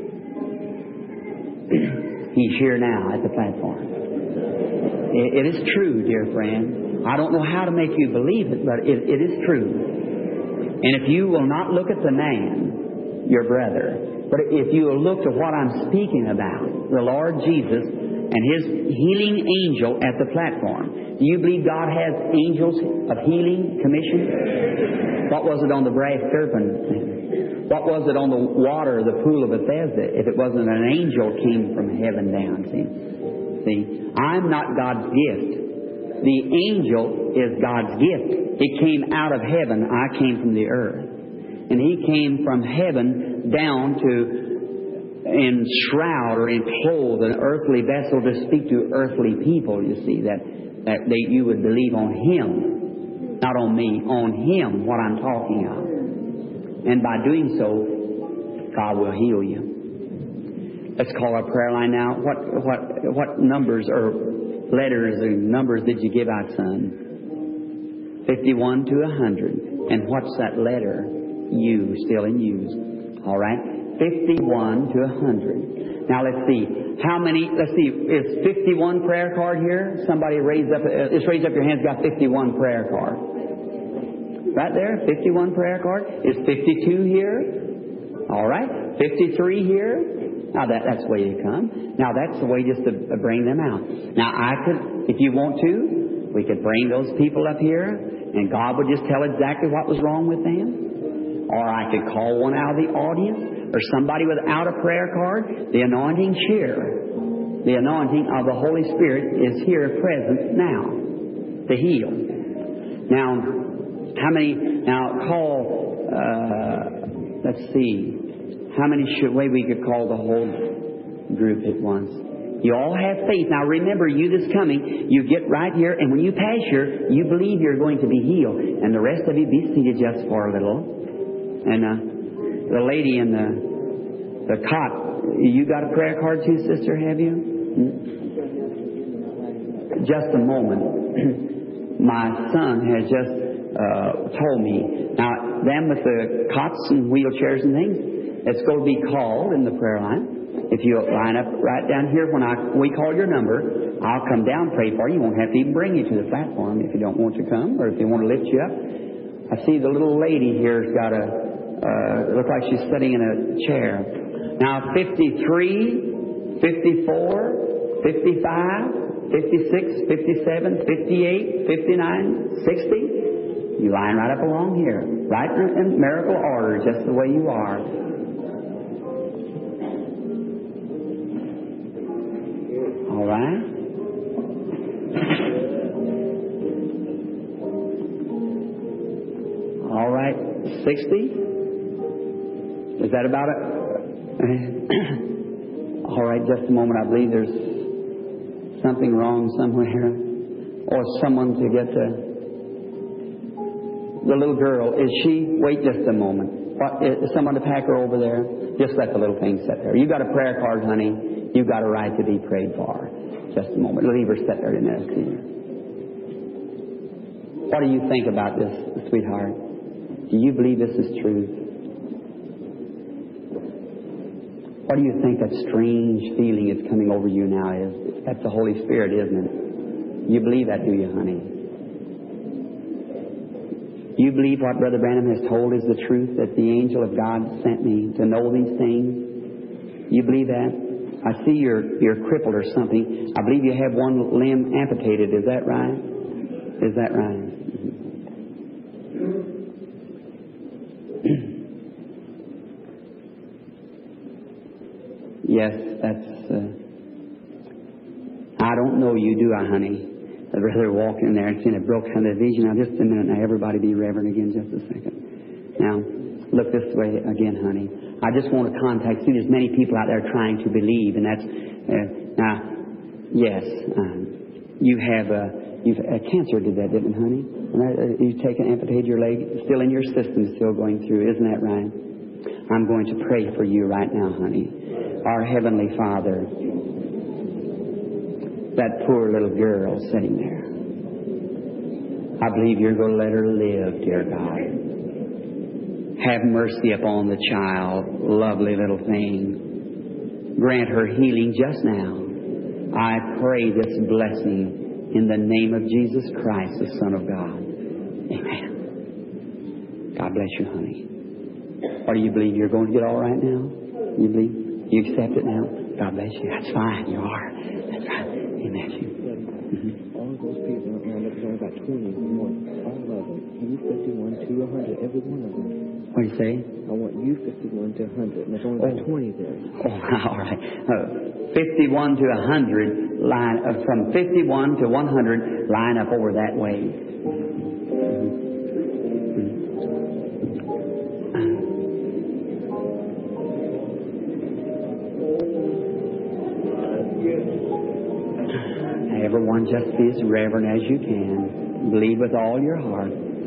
he's here now at the platform. It, it is true, dear friend. I don't know how to make you believe it, but it, it is true. And if you will not look at the man, your brother, but if you will look to what I'm speaking about, the Lord Jesus and His healing angel at the platform. Do you believe God has angels of healing commissioned? What was it on the brass serpent? What was it on the water, the pool of Bethesda, if it wasn't an angel came from heaven down? See, see, I'm not God's gift. The angel is God's gift. It came out of heaven. I came from the earth. And He came from heaven down to enshroud or enclose an earthly vessel to speak to earthly people, you see, that, that they, you would believe on Him, not on me, on Him, what I'm talking of. And by doing so, God will heal you. Let's call our prayer line now. What, what, what numbers or letters or numbers did you give out, son? fifty-one to one hundred. And what's that letter? U, still in use. All right? fifty-one to one hundred. Now let's see. How many, let's see, is fifty-one prayer card here? Somebody raise up, uh, just raise up your hands, got fifty-one prayer card. Right there, fifty-one prayer card. Is fifty-two here? All right. fifty-three here? Now that, that's the way you come. Now that's the way just to bring them out. Now I could, if you want to, we could bring those people up here and God would just tell exactly what was wrong with them. Or I could call one out of the audience or somebody without a prayer card. The anointing's here. The anointing of the Holy Spirit is here present now to heal. Now, how many, now call, uh, let's see. How many should, way we could call the whole group at once? You all have faith. Now remember, you that's coming, you get right here, and when you pass here, you believe you're going to be healed. And the rest of you, be seated just for a little. And uh, the lady in the, the cot, you got a prayer card too, sister, have you? Hmm? Just a moment. My son has just uh, told me. Now, them with the cots and wheelchairs and things, it's going to be called in the prayer line. If you line up right down here when I we call your number, I'll come down, pray for you. You won't have to even bring you to the platform if you don't want to come or if they want to lift you up. I see the little lady here's got a, uh, look like she's sitting in a chair. Now fifty-three, fifty-four, fifty-five, fifty-six, fifty-seven, fifty-eight, fifty-nine, sixty. You line right up along here, right in miracle order, just the way you are. All right. All right. sixty? Is that about it? All right, just a moment. I believe there's something wrong somewhere. Or someone to get the, the little girl. Is she? Wait just a moment. What, is someone to pack her over there? Just let the little thing sit there. You got a prayer card, honey. You've got a right to be prayed for. Just a moment. Leave her sit there in there. What do you think about this, sweetheart? Do you believe this is truth? What do you think that strange feeling is coming over you now is? That's the Holy Spirit, isn't it? You believe that, do you, honey? You believe what Brother Branham has told is the truth, that the angel of God sent me to know these things? You believe that? I see you're, you're crippled or something. I believe you have one limb amputated. Is that right? Is that right? Yes, that's... Uh, I don't know you, do I, honey? I'd rather walk in there and see a broken kind of vision. Now, just a minute. Now, everybody be reverent again just a second. Now, look this way again, honey. I just want to contact you. There's many people out there trying to believe, and that's... Uh, now, yes, um, you have uh, you've uh, cancer did that, didn't it, honey? And that, uh, you've taken, amputated your leg. It's still in your system, still going through. Isn't that right? I'm going to pray for you right now, honey. Our Heavenly Father, that poor little girl sitting there. I believe you're going to let her live, dear God. Have mercy upon the child, lovely little thing. Grant her healing just now. I pray this blessing in the name of Jesus Christ, the Son of God. Amen. God bless you, honey. Or do you believe you're going to get all right now? You believe? You accept it now? God bless you. That's fine. You are. That's right. Amen. Mm-hmm. All those people, now there's only about twenty. We want all of them. You fifty-one to one hundred, every one of them. What do you say? I want you fifty-one to one hundred, and there's only about oh. twenty there. Oh, all right. Uh, fifty-one to one hundred, line, uh, from fifty-one to one hundred, line up over that way. Everyone just be as reverent as you can. Believe with all your heart.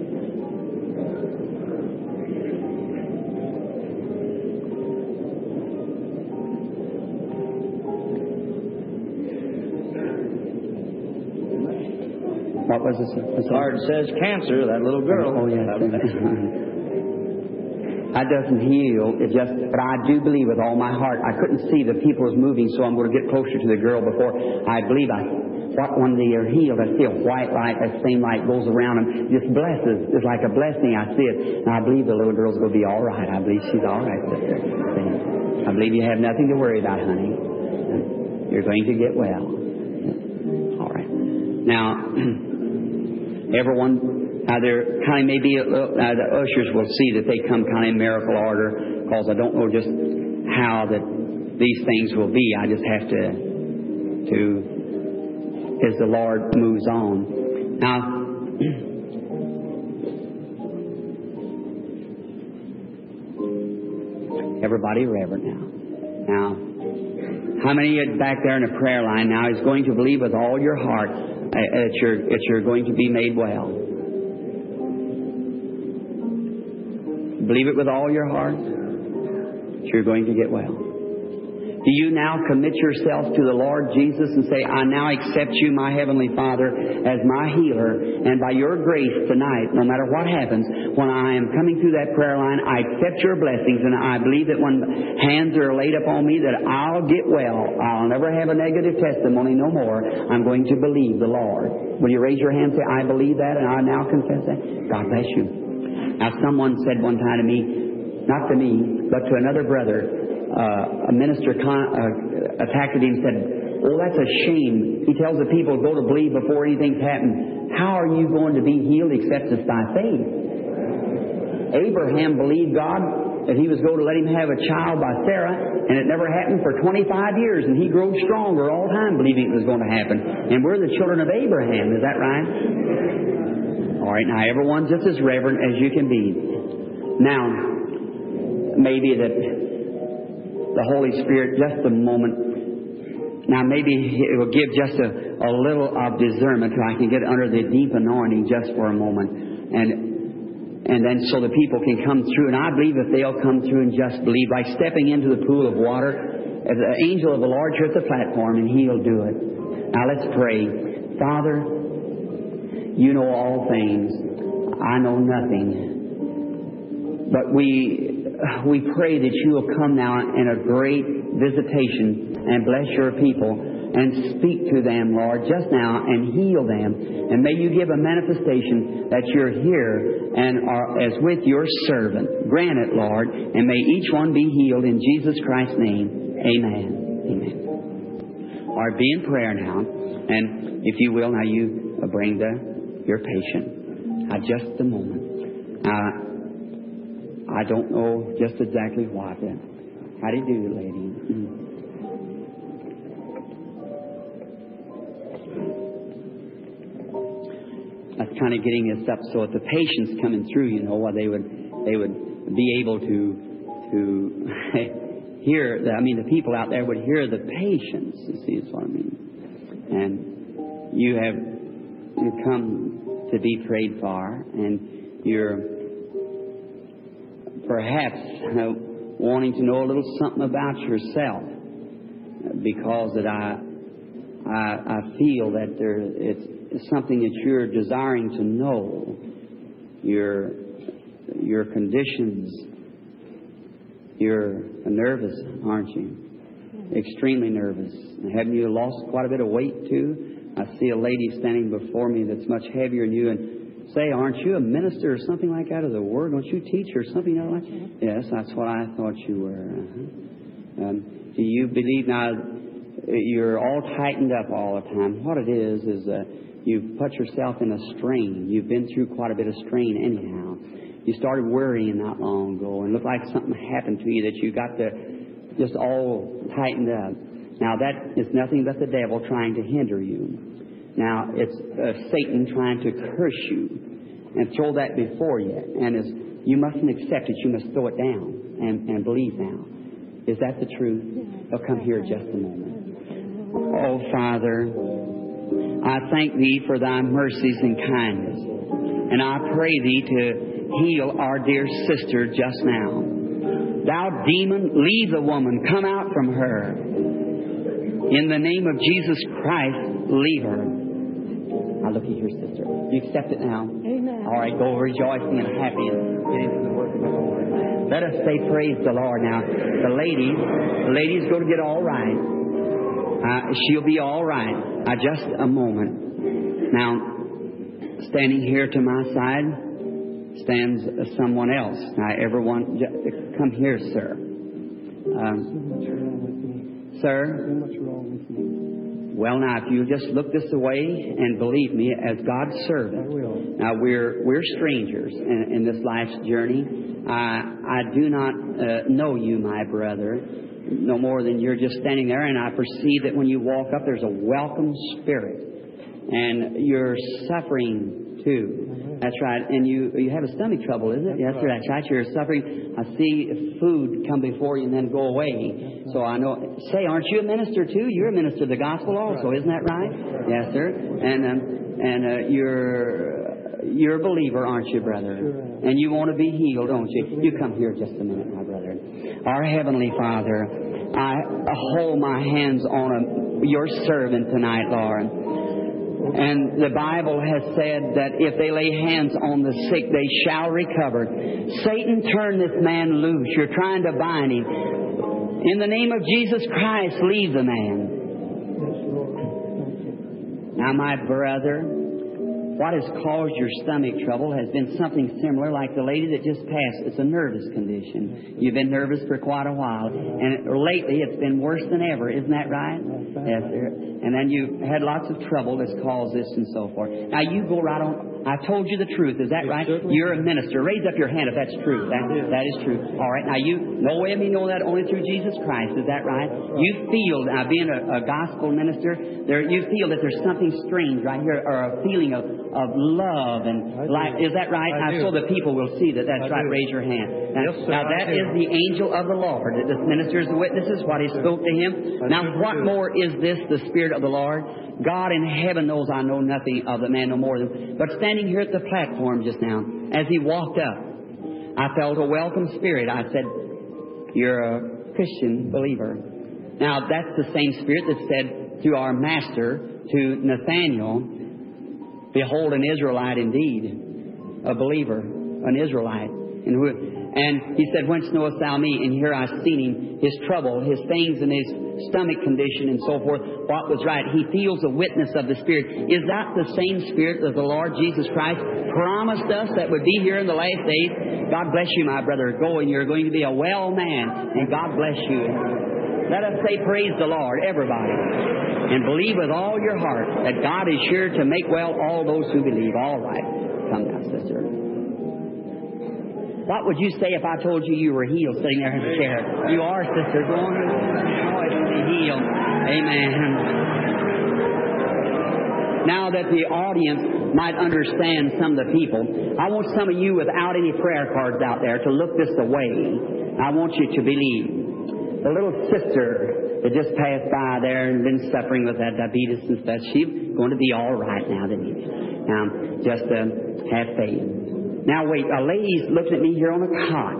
What was this? The card says cancer, that little girl. Oh, yes. That doesn't heal. It just, but I do believe with all my heart. I couldn't see the people was moving, so I'm going to get closer to the girl before I believe I. What when they are healed, I see a white light. That same light goes around them. Just blesses. It's like a blessing. I see it, and I believe the little girl's going to be all right. I believe she's all right, sister. I believe you have nothing to worry about, honey. You're going to get well. All right. Now, everyone, uh, there kind of maybe a little, uh, the ushers will see that they come kind of in miracle order, because I don't know just how that these things will be. I just have to, to as the Lord moves on. Now, everybody reverent now. Now, how many of you back there in the prayer line now is going to believe with all your heart that you're, that you're going to be made well? Believe it with all your heart that you're going to get well. Do you now commit yourself to the Lord Jesus and say, I now accept you, my Heavenly Father, as my healer, and by your grace tonight, no matter what happens, when I am coming through that prayer line, I accept your blessings, and I believe that when hands are laid upon me, that I'll get well. I'll never have a negative testimony no more. I'm going to believe the Lord. Will you raise your hand and say, I believe that, and I now confess that? God bless you. Now, someone said one time to me, not to me, but to another brother, Uh, a minister con- uh, attacked him and said, oh, that's a shame. He tells the people go to believe before anything's happened. How are you going to be healed except it's by faith? Abraham believed God that He was going to let him have a child by Sarah, and it never happened for twenty-five years, and he grew stronger all the time believing it was going to happen. And we're the children of Abraham. Is that right? All right, now everyone's just as reverent as you can be. Now, maybe that the Holy Spirit, just a moment. Now, maybe it will give just a, a little of discernment so I can get under the deep anointing just for a moment. And and then so the people can come through. And I believe if they'll come through and just believe, like stepping into the pool of water, as the angel of the Lord here at the platform, and He'll do it. Now, let's pray. Father, You know all things. I know nothing. But we... We pray that You will come now in a great visitation and bless Your people and speak to them, Lord, just now and heal them. And may You give a manifestation that You're here and are as with Your servant. Grant it, Lord, and may each one be healed in Jesus Christ's name. Amen. Amen. All right, be in prayer now. And if you will, now you bring the your patient. Now, just a moment. Uh, I don't know just exactly what. Uh, how do you do, lady? Mm. That's kind of getting us up so that the patients coming through, you know, they would they would be able to to hear. The, I mean, the people out there would hear the patients. You see, is what I mean. And you have you come to be prayed for, and you're perhaps uh, wanting to know a little something about yourself, because that I, I, I feel that there it's something that you're desiring to know. Your your conditions. You're nervous, aren't you? Extremely nervous. Haven't you lost quite a bit of weight too? I see a lady standing before me that's much heavier than you, and say, aren't you a minister or something like that of the Word? Don't you teach or something like that? Yes, that's what I thought you were. Uh-huh. Um, do you believe now you're all tightened up all the time? What it is is uh, you've put yourself in a strain. You've been through quite a bit of strain anyhow. You started worrying not long ago, and it looked like something happened to you that you got to just all tightened up. Now, that is nothing but the devil trying to hinder you. Now, it's uh, Satan trying to curse you and throw that before you. And as you mustn't accept it, you must throw it down and, and believe now. Is that the truth? Oh, come here just a moment. Oh, Father, I thank Thee for Thy mercies and kindness. And I pray Thee to heal our dear sister just now. Thou demon, leave the woman. Come out from her. In the name of Jesus Christ, leave her. Now look at your sister. You accept it now? Amen. All right, go rejoicing and happy and get into the work of the Lord. Let us say praise the Lord. Now, the lady, the lady's going to get all right. Uh, she'll be all right. Uh, just a moment. Now, standing here to my side stands uh, someone else. Now, everyone, j- come here, sir. Um, sir? Well, now, if you just look this way and believe me, as God's servant. Now, we're we're strangers in, in this life's journey. I I do not uh, know you, my brother, no more than you're just standing there, and I perceive that when you walk up, there's a welcome spirit. And you're suffering too. That's right. And you you have a stomach trouble, isn't it? Yes, sir. That's right. You're suffering. I see food come before you and then go away. So I know. Say, aren't you a minister too? You're a minister of the gospel also, isn't that right? Yes, sir. And um, and uh, you're you're a believer, aren't you, brother? And you want to be healed, don't you? You come here just a minute, my brother. Our Heavenly Father, I hold my hands on a, your servant tonight, Lord. And the Bible has said that if they lay hands on the sick, they shall recover. Satan, turn this man loose. You're trying to bind him. In the name of Jesus Christ, leave the man. Now, my brother, what has caused your stomach trouble has been something similar like the lady that just passed. It's a nervous condition. You've been nervous for quite a while. And lately it's been worse than ever. Isn't that right? Yes, sir. And then you had lots of trouble that's caused this and so forth. Now you go right on. I told you the truth. Is that right? You're a minister. Raise up your hand if that's true. That, that is true. All right. Now you, no way of me know that only through Jesus Christ. Is that right? You feel, now being a, a gospel minister, there you feel that there's something strange right here, or a feeling of, of love and life. Is that right? Now, so the people will see that that's right. Raise your hand. Now, Yes, sir, now that is the angel of the Lord. This minister's the witnesses, what he spoke to him. Now what more is this, the Spirit of the Lord? God in heaven knows I know nothing of the man no more than. But standing here at the platform just now, as he walked up, I felt a welcome spirit. I said, you're a Christian believer. Now that's the same spirit that said to our master, to Nathaniel, behold an Israelite indeed, a believer, an Israelite. And, who, and he said, whence knowest thou me? And here I seen him, his trouble, his things and his stomach condition and so forth. What was right? He feels a witness of the Spirit. Is that the same Spirit that the Lord Jesus Christ promised us that would be here in the last days? God bless you, my brother. Go, and you're going to be a well man. And God bless you. Let us say praise the Lord, everybody. And believe with all your heart that God is sure to make well all those who believe. All right. Come now, sister. What would you say if I told you you were healed sitting there in the chair? You are, sister. Go on and rejoice and be healed. Amen. Now that the audience might understand some of the people, I want some of you without any prayer cards out there to look this way. I want you to believe. The little sister that just passed by there and been suffering with that diabetes and stuff, she's going to be all right now. Now, just uh, have faith. Now, wait, a lady's looking at me here on a cot.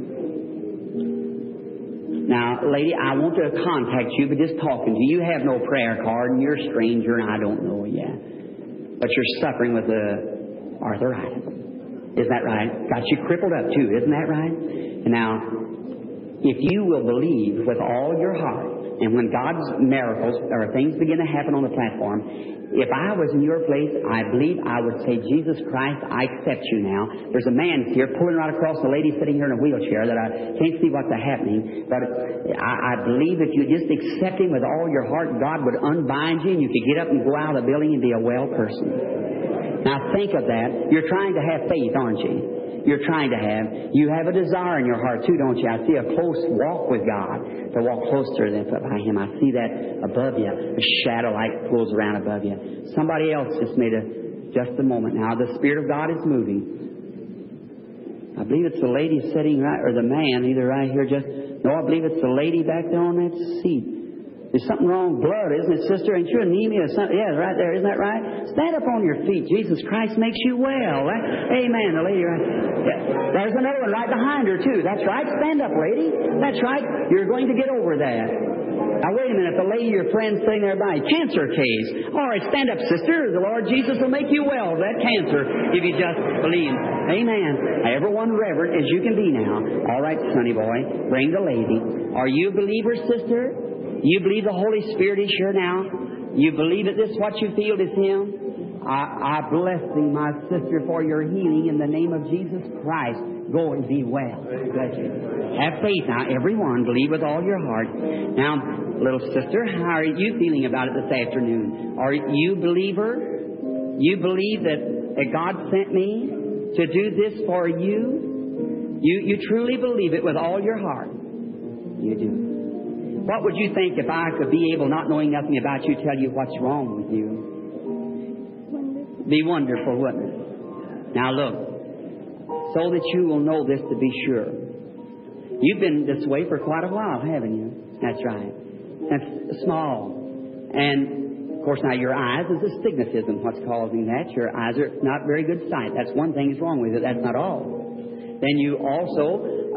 Now, lady, I want to contact you, but just talking to you. You have no prayer card, and you're a stranger, and I don't know you. But you're suffering with the arthritis. Isn't that right? Got you crippled up, too. Isn't that right? Now, if you will believe with all your heart, and when God's miracles or things begin to happen on the platform, if I was in your place, I believe I would say, Jesus Christ, I accept you now. There's a man here pulling right across the lady sitting here in a wheelchair that I can't see what's happening. But I, I believe if you just accept him with all your heart, God would unbind you and you could get up and go out of the building and be a well person. Now think of that. You're trying to have faith, aren't you? You're trying to have. You have a desire in your heart too, don't you? I see a close walk with God, to walk closer than by Him. I see that above you. A shadow light pulls around above you. Somebody else just made a, just a moment now. The Spirit of God is moving. I believe it's the lady sitting right, or the man, either right here just, no, I believe it's the lady back there on that seat. There's something wrong with blood, isn't it, sister? Ain't you anemia or something? Yeah, right there. Isn't that right? Stand up on your feet. Jesus Christ makes you well. Amen. The lady right yeah. There's another one right behind her, too. That's right. Stand up, lady. That's right. You're going to get over that. Now, wait a minute. The lady, your friend, sitting there by, cancer case. All right, stand up, sister. The Lord Jesus will make you well of that cancer if you just believe. Amen. Everyone reverent as you can be now. All right, sonny boy, bring the lady. Are you a believer, sister? You believe the Holy Spirit is here now? You believe that this what you feel is Him? I, I bless thee, my sister, for your healing in the name of Jesus Christ. Go and be well. Bless you. Have faith now. Everyone, believe with all your heart. Now, little sister, how are you feeling about it this afternoon? Are you a believer? You believe that, that God sent me to do this for you? You, you truly believe it with all your heart? You do. What would you think if I could be able, not knowing nothing about you, tell you what's wrong with you? Be wonderful, wouldn't it? Now look, so that you will know this to be sure. You've been this way for quite a while, haven't you? That's right. That's small. And, of course, now your eyes is astigmatism. What's causing that? Your eyes are not very good sight. That's one thing that's wrong with it. That's not all. Then you also,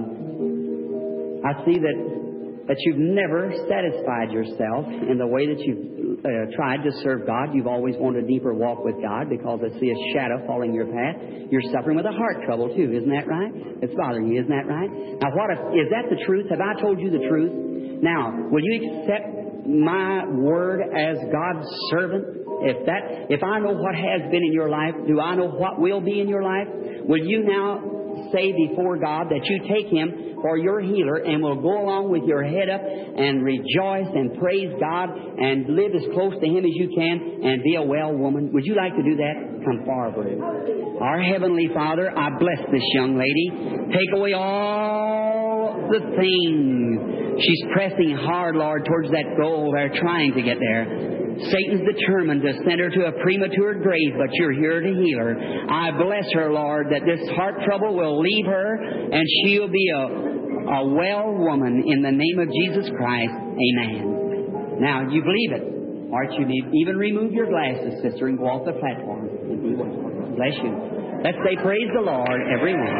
um, I see that that you've never satisfied yourself in the way that you've uh, tried to serve God. You've always wanted a deeper walk with God because I see a shadow following your path. You're suffering with a heart trouble too, isn't that right? It's bothering you, isn't that right? Now, what if, is that the truth? Have I told you the truth? Now, will you accept my word as God's servant? If that, if I know what has been in your life, do I know what will be in your life? Will you now say before God that you take Him for your healer and will go along with your head up and rejoice and praise God and live as close to Him as you can and be a well woman? Would you like to do that? Come forward. Our Heavenly Father, I bless this young lady. Take away all the things. She's pressing hard, Lord, towards that goal. They're trying to get there. Satan's determined to send her to a premature grave, but you're here to heal her. I bless her, Lord, that this heart trouble will leave her and she'll be a, a well woman in the name of Jesus Christ. Amen. Now, you believe it. All right, you need even remove your glasses, sister, and go off the platform. Bless you. Let's say praise the Lord, everyone.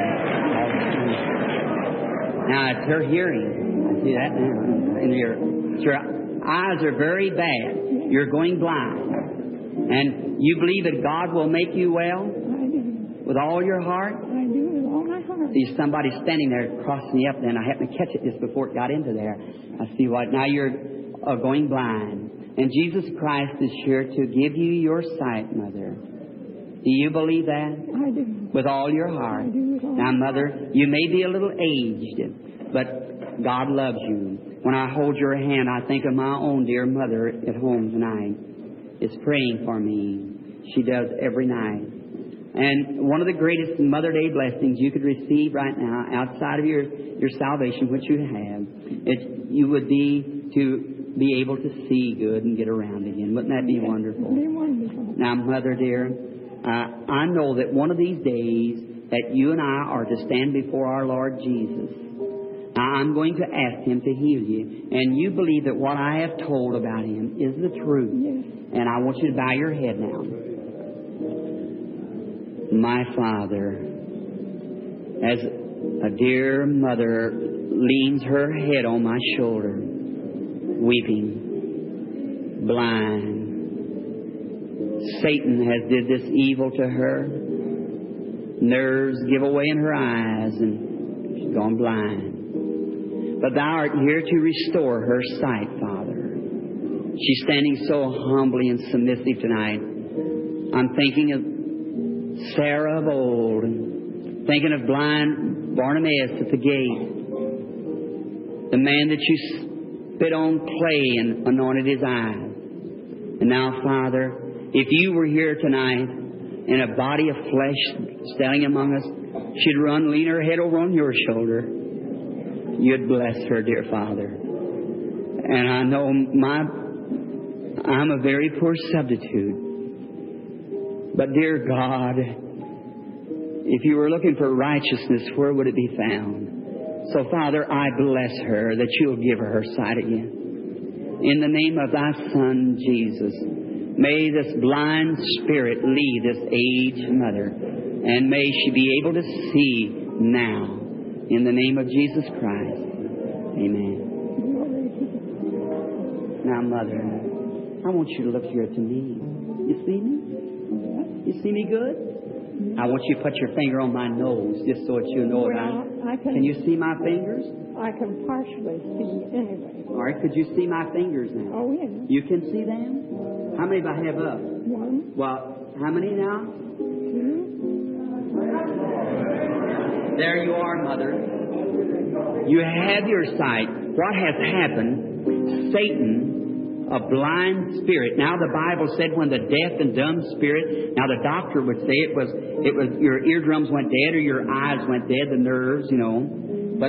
Now, it's her hearing. I see that now. And your, your eyes are very bad. You're going blind. And you believe that God will make you well? I do. With all your heart? I do with all my heart. See somebody standing there crossing me up, then I happened to catch it just before it got into there. I see what. Now you're uh, going blind. And Jesus Christ is here to give you your sight, Mother. Do you believe that? I do. With all your heart? I do with all Now, Mother, you may be a little aged, but God loves you. When I hold your hand, I think of my own dear mother at home tonight. Is praying for me. She does every night. And one of the greatest Mother Day blessings you could receive right now, outside of your, your salvation, which you have, it, you would be to be able to see good and get around again. Wouldn't that be wonderful? Be wonderful. Now, Mother dear, uh, I know that one of these days that you and I are to stand before our Lord Jesus. Now, I'm going to ask Him to heal you. And you believe that what I have told about Him is the truth. Yes. And I want you to bow your head now. My Father, as a dear mother leans her head on my shoulder, weeping, blind. Satan has did this evil to her. Nerves give away in her eyes and she's gone blind. But Thou art here to restore her sight, Father. She's standing so humbly and submissive tonight. I'm thinking of Sarah of old, and thinking of blind Bartimaeus at the gate, the man that you spit on clay and anointed his eyes. And now, Father, if you were here tonight in a body of flesh standing among us, she'd run, lean her head over on your shoulder. You'd bless her, dear Father. And I know my, I'm a very poor substitute. But dear God, if you were looking for righteousness, where would it be found? So Father, I bless her that you'll give her her sight again. In the name of Thy Son, Jesus, may this blind spirit leave this aged mother, and may she be able to see now. In the name of Jesus Christ. Amen. Mother, I want you to look here to me. You see me? You see me good? I want you to put your finger on my nose just so that you know it. Well, I can, Can you see my fingers? I can partially see anyway. All right, could you see my fingers now? Oh, yes. You can see them? How many do I have up? One, Well, how many now? two, There you are, Mother. You have your sight. What has happened? Satan, a blind spirit. Now the Bible said when the deaf and dumb spirit, now the doctor would say it was, it was your eardrums went dead or your eyes went dead, the nerves, you know. But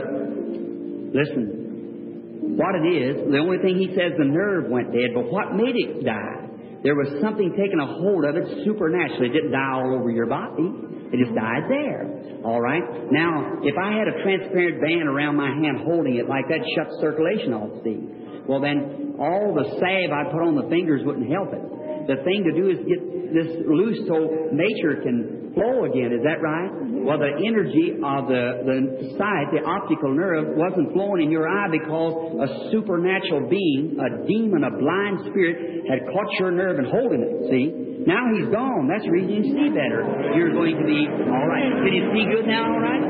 listen, what it is, the only thing he says the nerve went dead, but what made it die? There was something taking a hold of it supernaturally. It didn't die all over your body. It just died there. All right? Now, if I had a transparent band around my hand holding it like that, shut circulation off, Steve. Well, then all the salve I put on the fingers wouldn't help it. The thing to do is get this loose so nature can flow again. Is that right? Well, the energy of the, the sight, the optical nerve, wasn't flowing in your eye because a supernatural being, a demon, a blind spirit, had caught your nerve and holding it. See? Now he's gone. That's the reason you see better. You're going to be all right. Can you see good now? All right?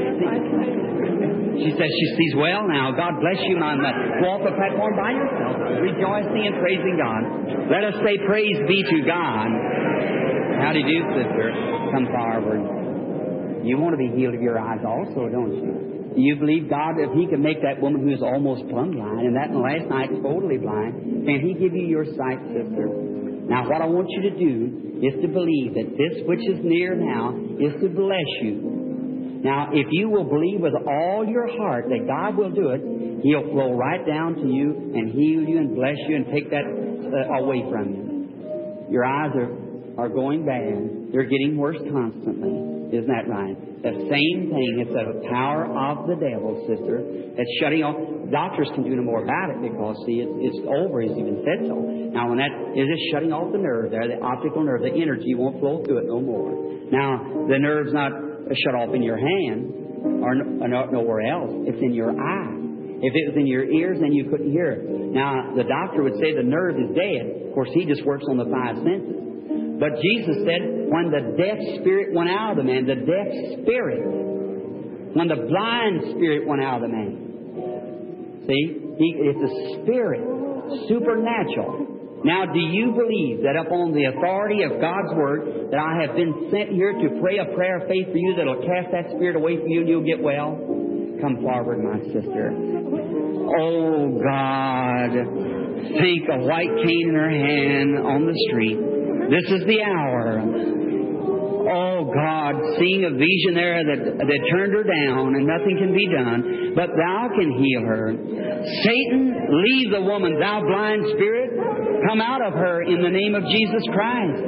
She says she sees well now. God bless you, my mother. Go off the platform by yourself, rejoicing and praising God. Let us say praise be to God. How do you do, sister? Come forward. You want to be healed of your eyes also, don't you? You believe God, if He can make that woman who is almost plumb blind, and that last night totally blind, can He give you your sight, sister? Now, what I want you to do is to believe that this which is near now is to bless you. Now, if you will believe with all your heart that God will do it, He'll flow right down to you and heal you and bless you and take that uh, away from you. Your eyes are, are going bad. They're getting worse constantly. Isn't that right? The same thing. It's the power of the devil, sister. That's shutting off. Doctors can do no more about it because, see, it's, it's over. He's even said so. Now, when that is just shutting off the nerve there, the optical nerve, the energy won't flow through it no more. Now, the nerve's not shut off in your hand or no, nowhere else. It's in your eye. If it was in your ears, then you couldn't hear it. Now, the doctor would say the nerve is dead. Of course, he just works on the five senses. But Jesus said when the deaf spirit went out of the man, the deaf spirit, when the blind spirit went out of the man. See? He, it's a spirit, supernatural. Now, do you believe that upon the authority of God's Word that I have been sent here to pray a prayer of faith for you that will cast that spirit away from you and you'll get well? Come forward, my sister. Oh, God. Think a white cane in her hand on the street. This is the hour. Oh, God, seeing a vision there that, that turned her down and nothing can be done, but Thou can heal her. Satan, leave the woman, Thou blind spirit. Come out of her in the name of Jesus Christ.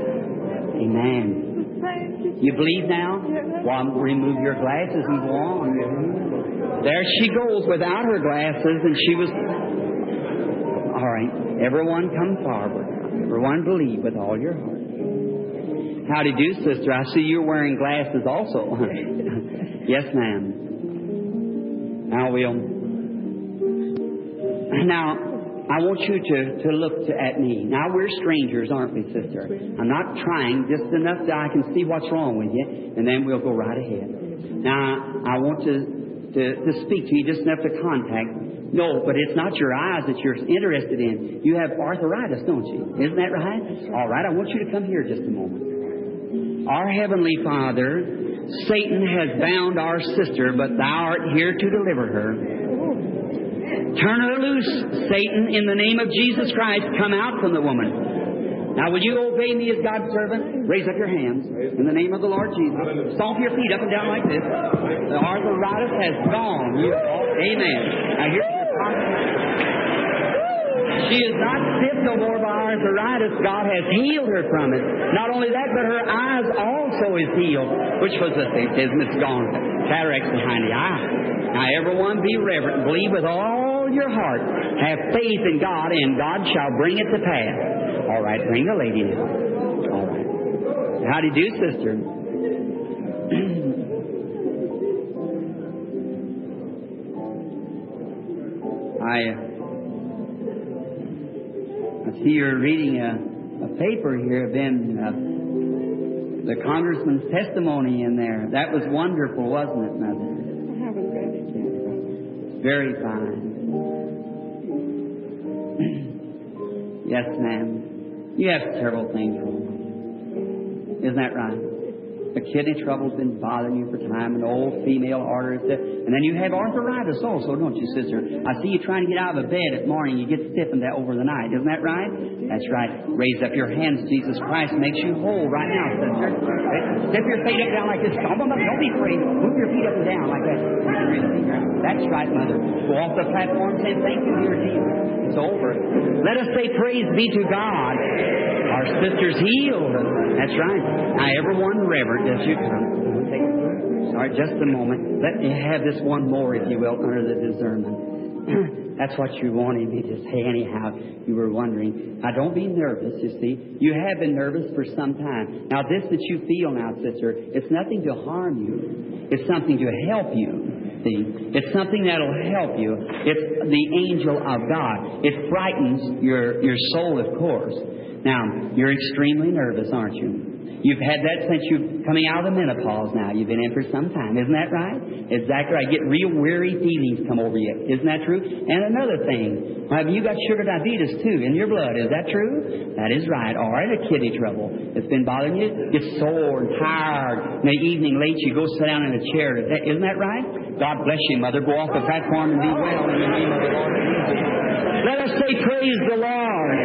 Amen. You believe now? Well, remove your glasses and go on. There she goes without her glasses, and she was... All right. Everyone come forward. Everyone believe with all your heart. How do you do, sister? I see you're wearing glasses also. Yes, ma'am. Now we'll... Now... I want you to, to look to, at me. Now, we're strangers, aren't we, sister? I'm not trying, just enough that I can see what's wrong with you, and then we'll go right ahead. Now, I want to, to, to speak to you just enough to contact. No, but it's not your eyes that you're interested in. You have arthritis, don't you? Isn't that right? All right, I want you to come here just a moment. Our Heavenly Father, Satan has bound our sister, but Thou art here to deliver her. Turn her loose, Satan, in the name of Jesus Christ. Come out from the woman. Now, will you obey me as God's servant? Raise up your hands in the name of the Lord Jesus. Stomp your feet up and down like this. The arthritis has gone. You, amen. Now, here's your confidence. She is not sick no more by arthritis. God has healed her from it. Not only that, but her eyes also is healed, which was the thing. It's gone. Cataracts behind the eye. Now, everyone be reverent. Believe with all your heart. Have faith in God, and God shall bring it to pass. All right, bring the lady now. All right. How do you do, sister? I... see you're reading a, a paper here, then uh, the congressman's testimony in there. That was wonderful, wasn't it, Mother? I haven't read it yet, Brother. Very fine. Yes, ma'am. You have several things wrong. Isn't that right? The kidney trouble's been bothering you for time, and old female arteries, and then you have arthritis also, don't you, sister? I see you trying to get out of the bed at morning. You get stiffened that over the night. Isn't that right? That's right. Raise up your hands. Jesus Christ makes you whole right now, sister. Step your feet up down like this. Don't be afraid. Move your feet up and down like that. That's right, Mother. Go off the platform saying, thank you, dear Jesus. It's over. Let us say praise be to God. Our sister's healed. That's right. Now, everyone reverent as you come. All right, just a moment. Let me have this one more, if you will, under the discernment. That's what you wanted me to say anyhow. You were wondering. Now, don't be nervous, you see. You have been nervous for some time. Now, this that you feel now, sister, it's nothing to harm you. It's something to help you. See? It's something that'll help you. It's the angel of God. It frightens your, your soul, of course. Now, you're extremely nervous, aren't you? You've had that since you're coming out of the menopause now. You've been in for some time. Isn't that right? Exactly right. Get real weary feelings come over you. Isn't that true? And another thing, have you got sugar diabetes too in your blood? Is that true? That is right. All right, a kidney trouble. It's been bothering you. Get sore and tired. In the evening late, you go sit down in a chair. Isn't that right? God bless you, Mother. Go off the platform and be well in the name of the Lord Jesus. Let us say praise the Lord.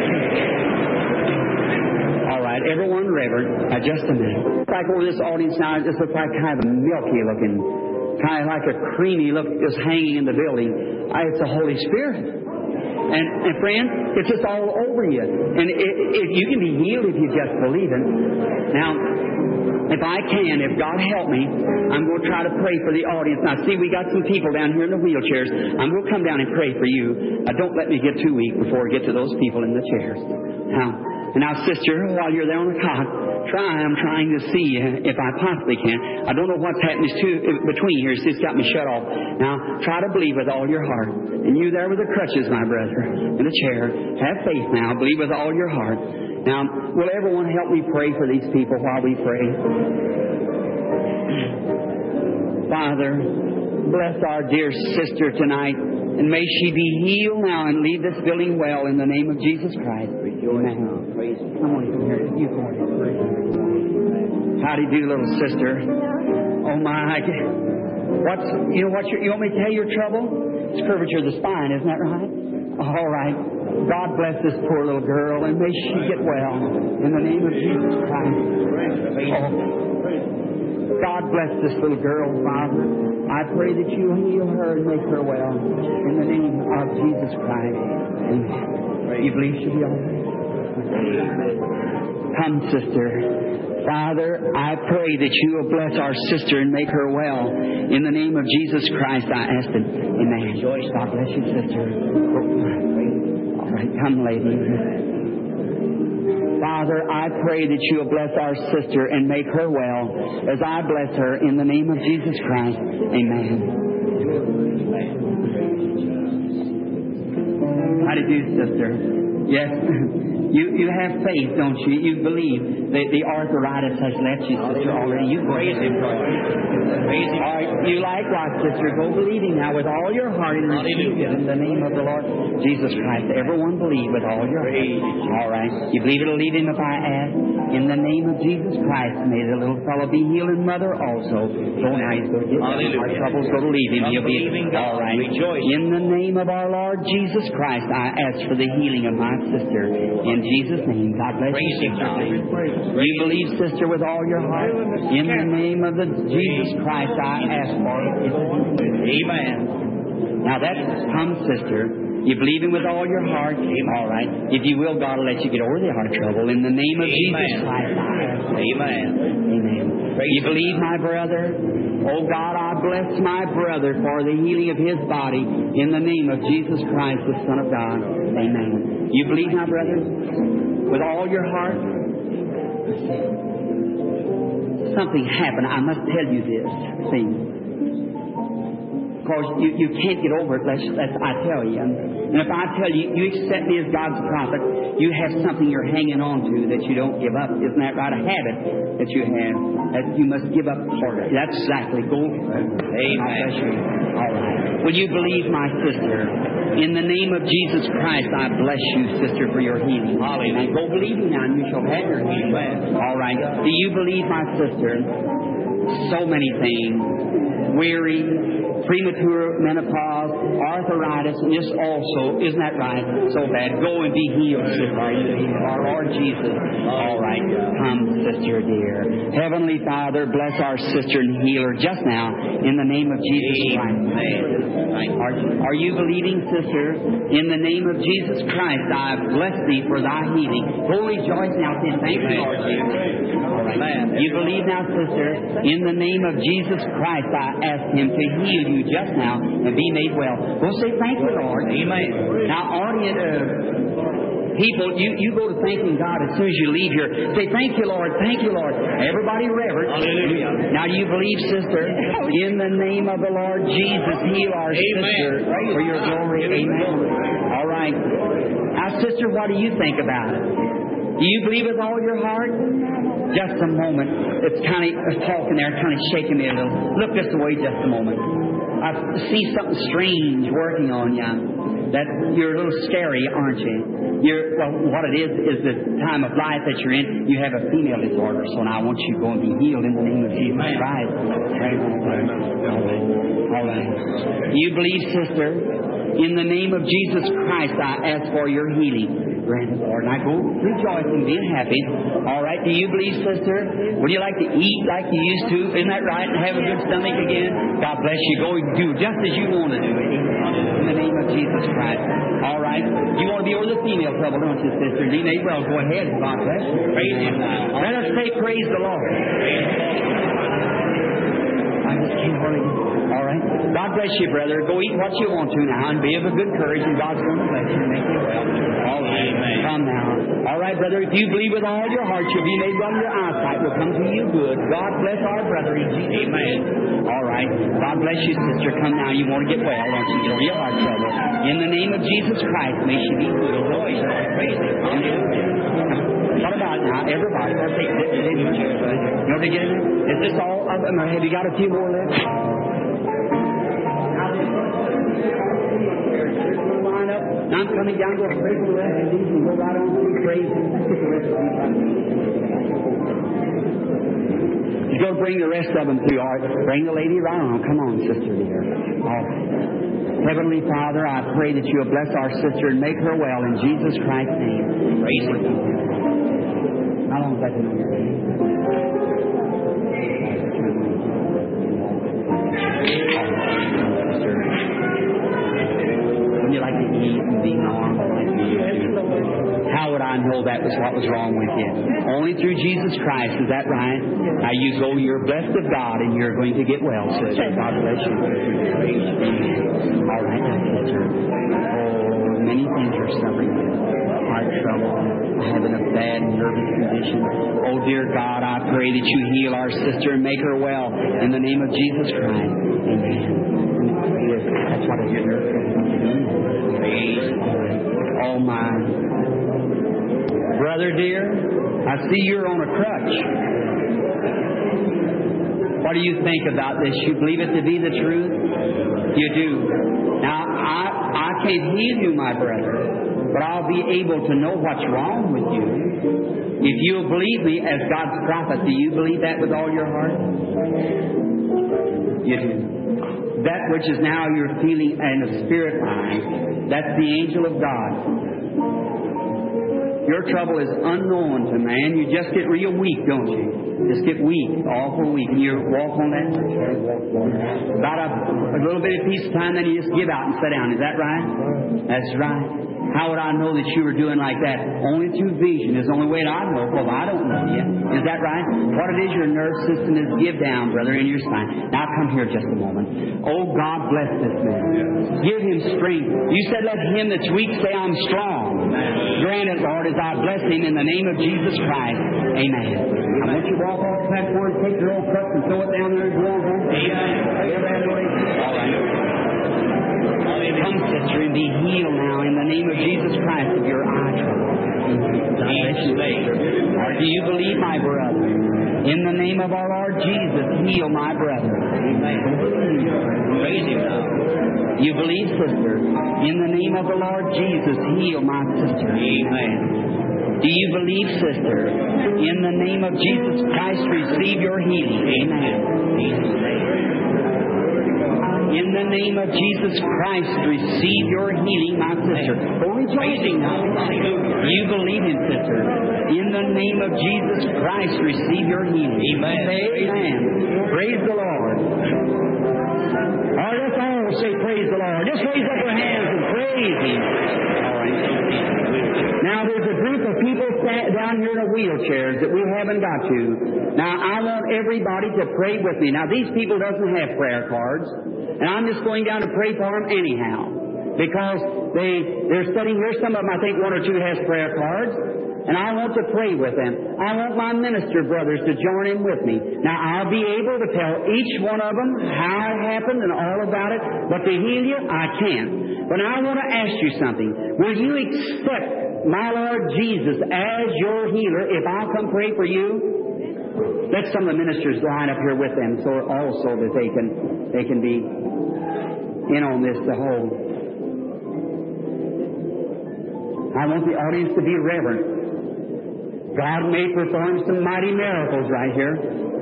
All right, everyone reverent. Now, just a minute. Like over this audience now, it just looks like kind of a milky looking, kind of like a creamy look just hanging in the building. Uh, it's the Holy Spirit. And, and friend, it's just all over you. And it, it, you can be healed if you just believe it. Now, if I can, if God help me, I'm going to try to pray for the audience. Now, see, we got some people down here in the wheelchairs. I'm going to come down and pray for you. Uh, don't let me get too weak before I get to those people in the chairs. Now, and now, sister, while you're there on the cot, try, I'm trying to see if I possibly can. I don't know what's happening to, between here. It's got me shut off. Now, try to believe with all your heart. And you there with the crutches, my brother, in the chair, have faith now. Believe with all your heart. Now, will everyone help me pray for these people while we pray? Father, bless our dear sister tonight, and may she be healed now and leave this building well in the name of Jesus Christ. Amen. Come on here. You go on. How do you do, little sister? Oh my! What's you know what? You want me to tell you your trouble? It's curvature of the spine, isn't that right? All right. God bless this poor little girl, and may she get well in the name of Jesus Christ. Oh. God bless this little girl, Father. I pray that you heal her and make her well in the name of Jesus Christ. Amen. You believe she'll be all right? Come, sister. Father, I pray that you will bless our sister and make her well. In the name of Jesus Christ, I ask it. Amen. God bless you, sister. All right, come, lady. Father, I pray that you will bless our sister and make her well as I bless her in the name of Jesus Christ. Amen. How do you do, sister? Yes. You you have faith, don't you? You believe that the arthritis has left you, sister, already. You praise Him. All right. You likewise, sister. Go believing now with all your heart and receive it in the name of the Lord Jesus Christ. Everyone believe with all your heart. All right. You believe it'll lead Him if I ask? In the name of Jesus Christ, may the little fellow be healed and mother also. So now he's going to get our troubles go to leave him. He'll be all right. In the name of our Lord Jesus Christ, I ask for the healing of my sister. In Jesus' name, God bless you, sister. You believe, sister, with all your heart. In the name of the Jesus Christ, I ask for it. Amen. Now that's come, sister. You believe Him with all your heart. All right. If you will, God will let you get over the heart trouble. In the name of Amen. Jesus Christ, I ask. Amen. Amen. You believe, my brother? Oh God, I bless my brother for the healing of his body. In the name of Jesus Christ, the Son of God. Amen. You believe, my brother? With all your heart? Something happened. I must tell you this. See. Because you, you can't get over it unless, unless I tell you. And if I tell you, you accept me as God's prophet, you have something you're hanging on to that you don't give up. Isn't that right? A habit that you have that you must give up part of. That's exactly. Go. Amen. All right. Will you believe, my sister? In the name of Jesus Christ, I bless you, sister, for your healing. Hallelujah. Go believing now, and you shall have your healing. All right. Do you believe, my sister? So many things. Weary, premature menopause, arthritis, and this also, isn't that right? So bad. Go and be healed, sister. Our Lord Jesus. All right. Come, sister dear. Heavenly Father, bless our sister and heal her just now in the name of Jesus Christ. Are, are you believing, sister? In the name of Jesus Christ, I bless thee for thy healing. Go rejoice now. Say, thank you, Lord Jesus. All right. You believe now, sister? In the name of Jesus Christ, I ask Him to heal you just now and be made well. We'll say, thank you, Lord. Amen. Now, audience, uh, people, you, you go to thanking God as soon as you leave here. Say, thank you, Lord. Thank you, Lord. Everybody reverence. Hallelujah. Now, do you believe, sister? In the name of the Lord Jesus, heal our Amen. Sister for your glory. Amen. All right. Now, sister, what do you think about it? Do you believe with all your heart? Just a moment. It's kind of talking there, kind of shaking me a little. Look this way just a moment. I see something strange working on you. That you're a little scary, aren't you? You're, well, what it is is the time of life that you're in. You have a female disorder, so now I want you to go and be healed in the name of Jesus Christ. All right. All right. You believe, sister? In the name of Jesus Christ, I ask for your healing. Grant it, Lord. Now go rejoicing, being happy. All right. Do you believe, sister? Would you like to eat like you used to? Isn't that right? And have a good stomach again? God bless you. Go and do just as you want to do it. In the name of Jesus Christ. All right. You want to be over the female trouble, don't you, sister? You may well go ahead. God bless you. Praise Him now. Let us say, praise the Lord. I just can't hardly. All right. God bless you, brother. Go eat what you want to now and be of a good courage, and God's going to bless you and make you well. All right. Amen. Come now. All right, brother. If you believe with all your heart, you'll be made well. Your eyesight will come to you good. God bless our brother in Jesus' name. All right. God bless you, sister. Come now. You want to get well, don't you? You'll your heart trouble. In the name of Jesus Christ, may she be healed. What about now? Everybody. Let's take it. You know to get it? Is this all of them? Have you got a few more left? Now I'm coming down to a pray for the rest of these and go right on through praise and pick the rest of these. You go bring the rest of them through. All right. Bring the lady right on. Come on, sister dear. All right. Heavenly Father, I pray that you'll bless our sister and make her well in Jesus Christ's name. Praise Him. How long has that been on your head? You like to eat and be normal like you used to. How would I know that was what was wrong with you? Only through Jesus Christ, is that right? Now you go, you're blessed of God, and you're going to get well, sister. God bless you. All right, now, sister. Oh, many things are suffering with. Heart trouble, having a bad nervous condition. Oh, dear God, I pray that you heal our sister and make her well in the name of Jesus Christ. Amen. That's what I hear. Oh, my. Brother dear, I see you're on a crutch. What do you think about this? You believe it to be the truth? You do. Now, I, I can't heal you, my brother, but I'll be able to know what's wrong with you. If you'll believe me as God's prophet, do you believe that with all your heart? You do. That which is now you're feeling in the spirit mind, that's the angel of God. Your trouble is unknown to man. You just get real weak, don't you? Just get weak, awful weak. And you walk on that about a, a little bit of piece of time, then you just give out and sit down. Is that right? That's right. How would I know that you were doing like that? Only through vision is the only way that I know. Well, I don't know yet. Is that right? What it is your nerve system is give down, brother, in your spine. Now come here just a moment. Oh, God bless this man. Give him strength. You said let him that's weak say I'm strong. Grant it, Lord, as I bless him in the name of Jesus Christ. Amen. I want you to walk off the platform, take your old cup and throw it down there and go on home. Amen. All right. and be healed now in the name of Jesus Christ of your eye trouble. Jesus' name. Or do you believe, my brother? In the name of our Lord Jesus, heal my brother. Amen. Praise Him now. You believe, sister? In the name of the Lord Jesus, heal my sister. Amen. Do you believe, sister? In the name of Jesus Christ, receive your healing. Amen. Jesus' name. In the name of Jesus Christ, receive your healing, my sister. For rejoicing now. You believe Him, sister. In the name of Jesus Christ, receive your healing. Amen. Amen. Praise the Lord. All right, let's all say praise the Lord. Just raise up your hands and praise Him. All right. Now, there's a group of people sat down here in wheelchairs that we haven't got to. Now, I want everybody to pray with me. Now, these people doesn't have prayer cards, and I'm just going down to pray for them anyhow. Because they, they're sitting here. Some of them, I think one or two has prayer cards. And I want to pray with them. I want my minister brothers to join in with me. Now, I'll be able to tell each one of them how it happened and all about it. But to heal you, I can't. But I want to ask you something. Will you accept my Lord Jesus as your healer if I'll come pray for you? Let some of the ministers line up here with them so also that they can, they can be in on this the whole. I want the audience to be reverent. God may perform some mighty miracles right here.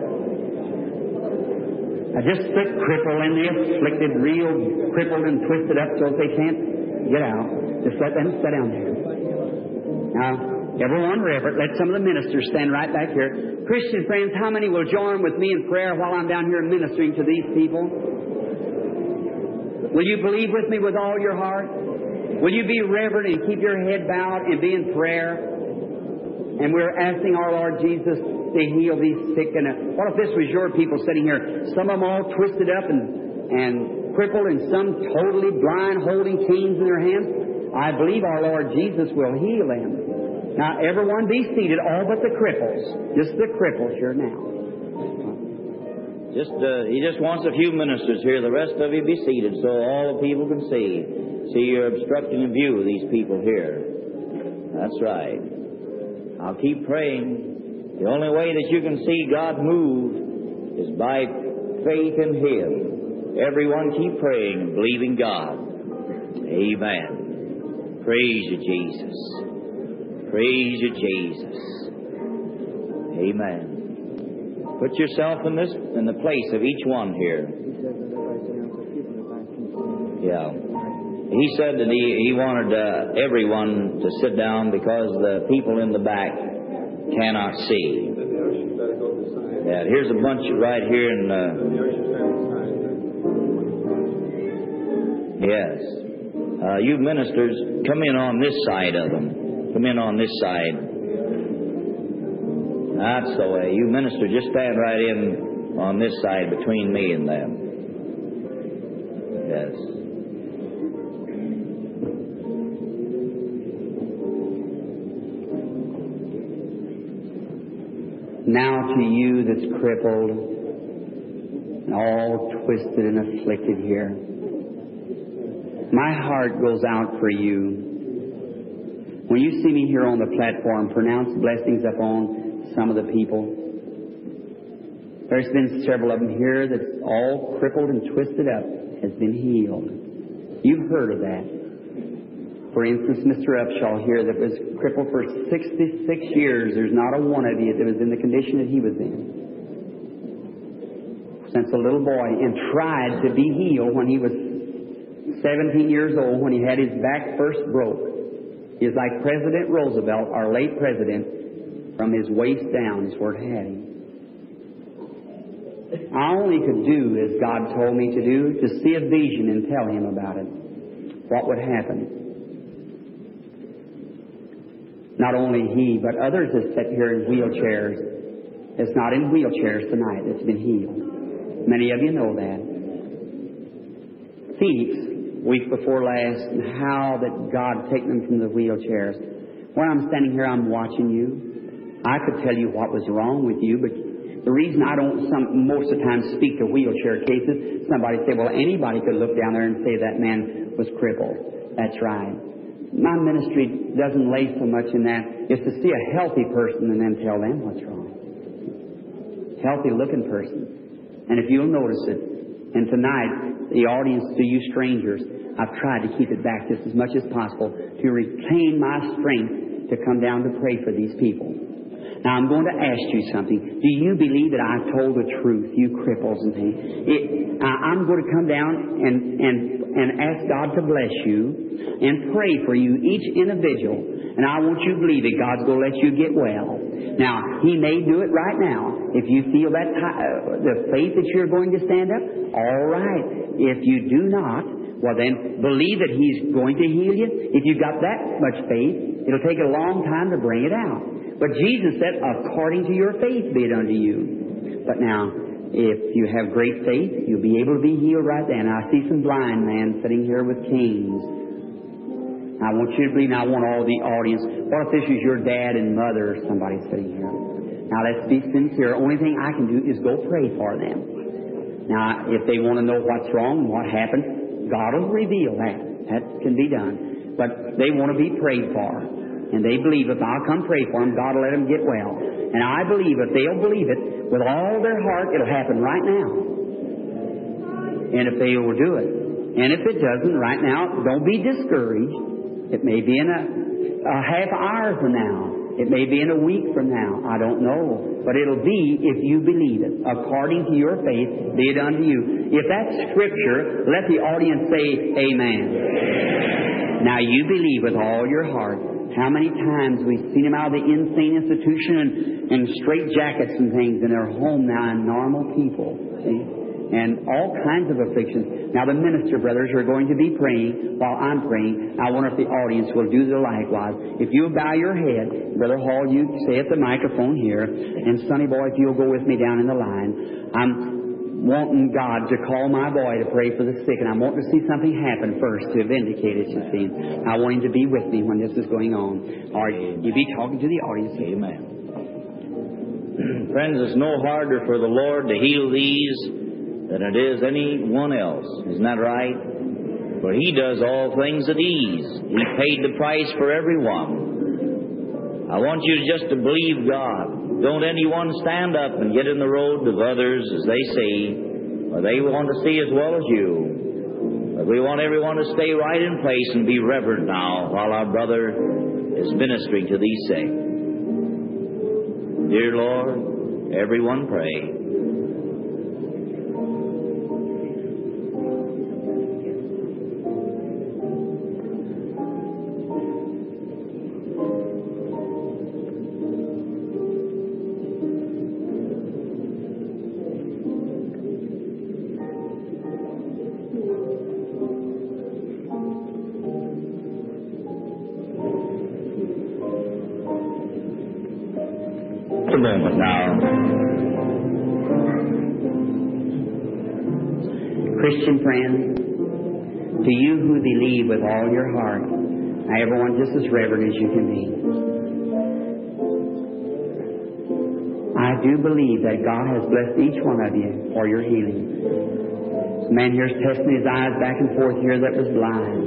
I just the cripple and the afflicted, real crippled and twisted up so they can't get out. Just let them sit down there. Now, everyone reverent. Let some of the ministers stand right back here. Christian friends, how many will join with me in prayer while I'm down here ministering to these people? Will you believe with me with all your heart? Will you be reverent and keep your head bowed and be in prayer? And we're asking our Lord Jesus to heal these sick. And uh, what if this was your people sitting here? Some of them all twisted up and, and crippled, and some totally blind, holding canes in their hands. I believe our Lord Jesus will heal them. Now, everyone be seated, all but the cripples. Just the cripples here now. Just, uh, he just wants a few ministers here. The rest of you be seated so all the people can see. See, you're obstructing the view of these people here. That's right. I'll keep praying. The only way that you can see God move is by faith in Him. Everyone keep praying and believing God. Amen. Praise you, Jesus. Praise you, Jesus. Amen. Put yourself in this, in the place of each one here. Yeah. He said that he, he wanted uh, everyone to sit down because the people in the back cannot see. Yeah, here's a bunch right here in... Uh, yes. Uh, you ministers, come in on this side of them. Come in on this side. That's the way. You ministers, just stand right in on this side between me and them. Yes. Now to you that's crippled and all twisted and afflicted here, my heart goes out for you. When you see me here on the platform, pronounce blessings upon some of the people. There's been several of them here that's all crippled and twisted up, has been healed. You've heard of that. For instance, Mister Upshaw here that was crippled for sixty-six years. There's not a one of you that was in the condition that he was in. Since a little boy, and tried to be healed when he was seventeen years old, when he had his back first broke. He is like President Roosevelt, our late president, from his waist down is where it had him. I only could do as God told me to do, to see a vision and tell him about it. What would happen? Not only he, but others that sit here in wheelchairs. It's not in wheelchairs tonight that's been healed. Many of you know that. Phoenix, week before last, and how that God taken them from the wheelchairs. When I'm standing here, I'm watching you. I could tell you what was wrong with you, but the reason I don't some, most of the time speak to wheelchair cases, somebody say, well, anybody could look down there and say that man was crippled. That's right. My ministry doesn't lay so much in that. It's to see a healthy person and then tell them what's wrong. Healthy looking person. And if you'll notice it, and tonight, the audience, to you strangers, I've tried to keep it back just as much as possible to retain my strength to come down to pray for these people. Now, I'm going to ask you something. Do you believe that I've told the truth, you cripples and things? It, I, I'm going to come down and, and, and ask God to bless you and pray for you, each individual. And I want you to believe that God's going to let you get well. Now, He may do it right now. If you feel that uh, the faith that you're going to stand up, all right. If you do not, well then, believe that He's going to heal you. If you've got that much faith, it'll take a long time to bring it out. But Jesus said, according to your faith be it unto you. But now, if you have great faith, you'll be able to be healed right then. I see some blind men sitting here with canes. I want you to believe, now I want all the audience. What if this is your dad and mother or somebody sitting here? Now let's be sincere. Only thing I can do is go pray for them. Now, if they want to know what's wrong and what happened, God will reveal that. That can be done. But they want to be prayed for. And they believe if I'll come pray for them, God will let them get well. And I believe if they'll believe it with all their heart, it'll happen right now. And if they will do it. And if it doesn't right now, don't be discouraged. It may be in a, a half hour from now. It may be in a week from now. I don't know. But it'll be if you believe it. According to your faith, be it unto you. If that's Scripture, let the audience say, Amen. Now you believe with all your heart. How many times we've seen them out of the insane institution and, and straight jackets and things, and they're home now and normal people. See? And all kinds of afflictions. Now the minister brothers are going to be praying while I'm praying. I wonder if the audience will do the likewise. If you'll bow your head, Brother Hall, you stay at the microphone here, and Sonny Boy, if you'll go with me down in the line. I'm wanting God to call my boy to pray for the sick, and I'm wanting to see something happen first to vindicate it, you see. I want him to be with me when this is going on. All right, you be talking to the audience. Amen. Friends, it's no harder for the Lord to heal these than it is anyone else. Isn't that right? For He does all things at ease. He paid the price for everyone. I want you just to believe God. Don't anyone stand up and get in the road of others as they see, or they want to see as well as you. But we want everyone to stay right in place and be reverent now while our brother is ministering to these sick. Dear Lord, everyone pray. Moment now. Christian friends, to you who believe with all your heart, now everyone just as reverent as you can be. I do believe that God has blessed each one of you for your healing. This man here's testing his eyes back and forth here that was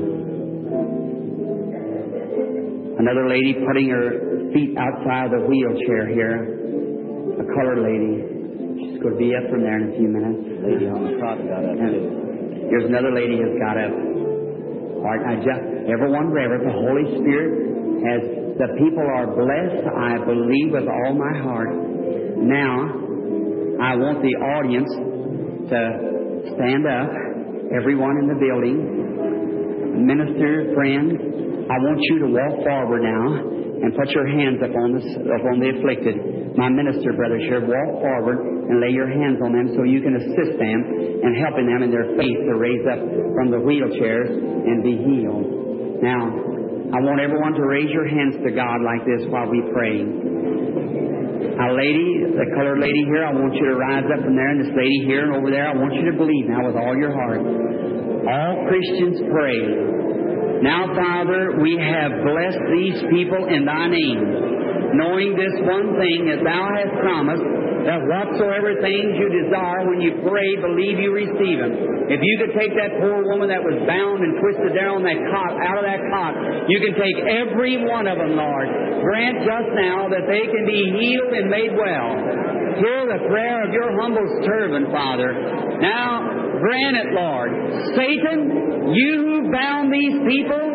blind. Another lady putting her feet outside the wheelchair here. A colored lady. She's going to be up from there in a few minutes. Lady on the cot got up too. Here's another lady who's got up. All right, I just, everyone reverent, the Holy Spirit has, the people are blessed, I believe with all my heart. Now, I want the audience to stand up, everyone in the building. Minister, friends, I want you to walk forward now and put your hands upon the, upon the afflicted. My minister brothers here, walk forward and lay your hands on them so you can assist them in helping them in their faith to raise up from the wheelchairs and be healed. Now, I want everyone to raise your hands to God like this while we pray. A lady, the colored lady here, I want you to rise up from there, and this lady here and over there, I want you to believe now with all your heart. All Christians pray. Now, Father, we have blessed these people in Thy name, knowing this one thing that Thou hast promised, that whatsoever things you desire when you pray, believe you receive them. If you could take that poor woman that was bound and twisted there on that cot, out of that cot, you can take every one of them, Lord. Grant just now that they can be healed and made well. Hear the prayer of your humble servant, Father. Now, grant it, Lord. Satan, you who bound these people,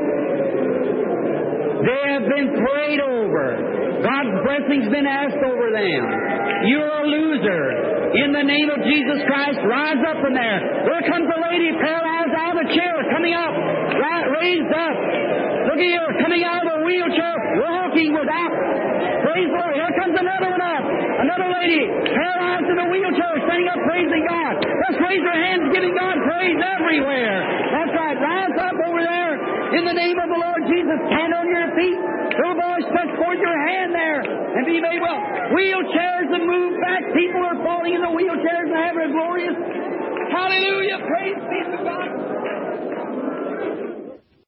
they have been prayed over. God's blessing's been asked over them. You're a loser. In the name of Jesus Christ, rise up from there. There comes a lady paralyzed out of a chair, coming up, right, raised up. Look at her, coming out of a wheelchair, walking without. Praise the Lord. Here comes another one up. Another lady, paralyzed in a wheelchair, standing up, praising God. Let's raise our hands, giving God praise everywhere. That's right. Rise up over there. In the name of the Lord Jesus, stand on your feet. Little boy, stretch forth your hand there and be made well. Wheelchairs and move back. People are falling in the wheelchairs and having a glorious hallelujah. Praise be to God.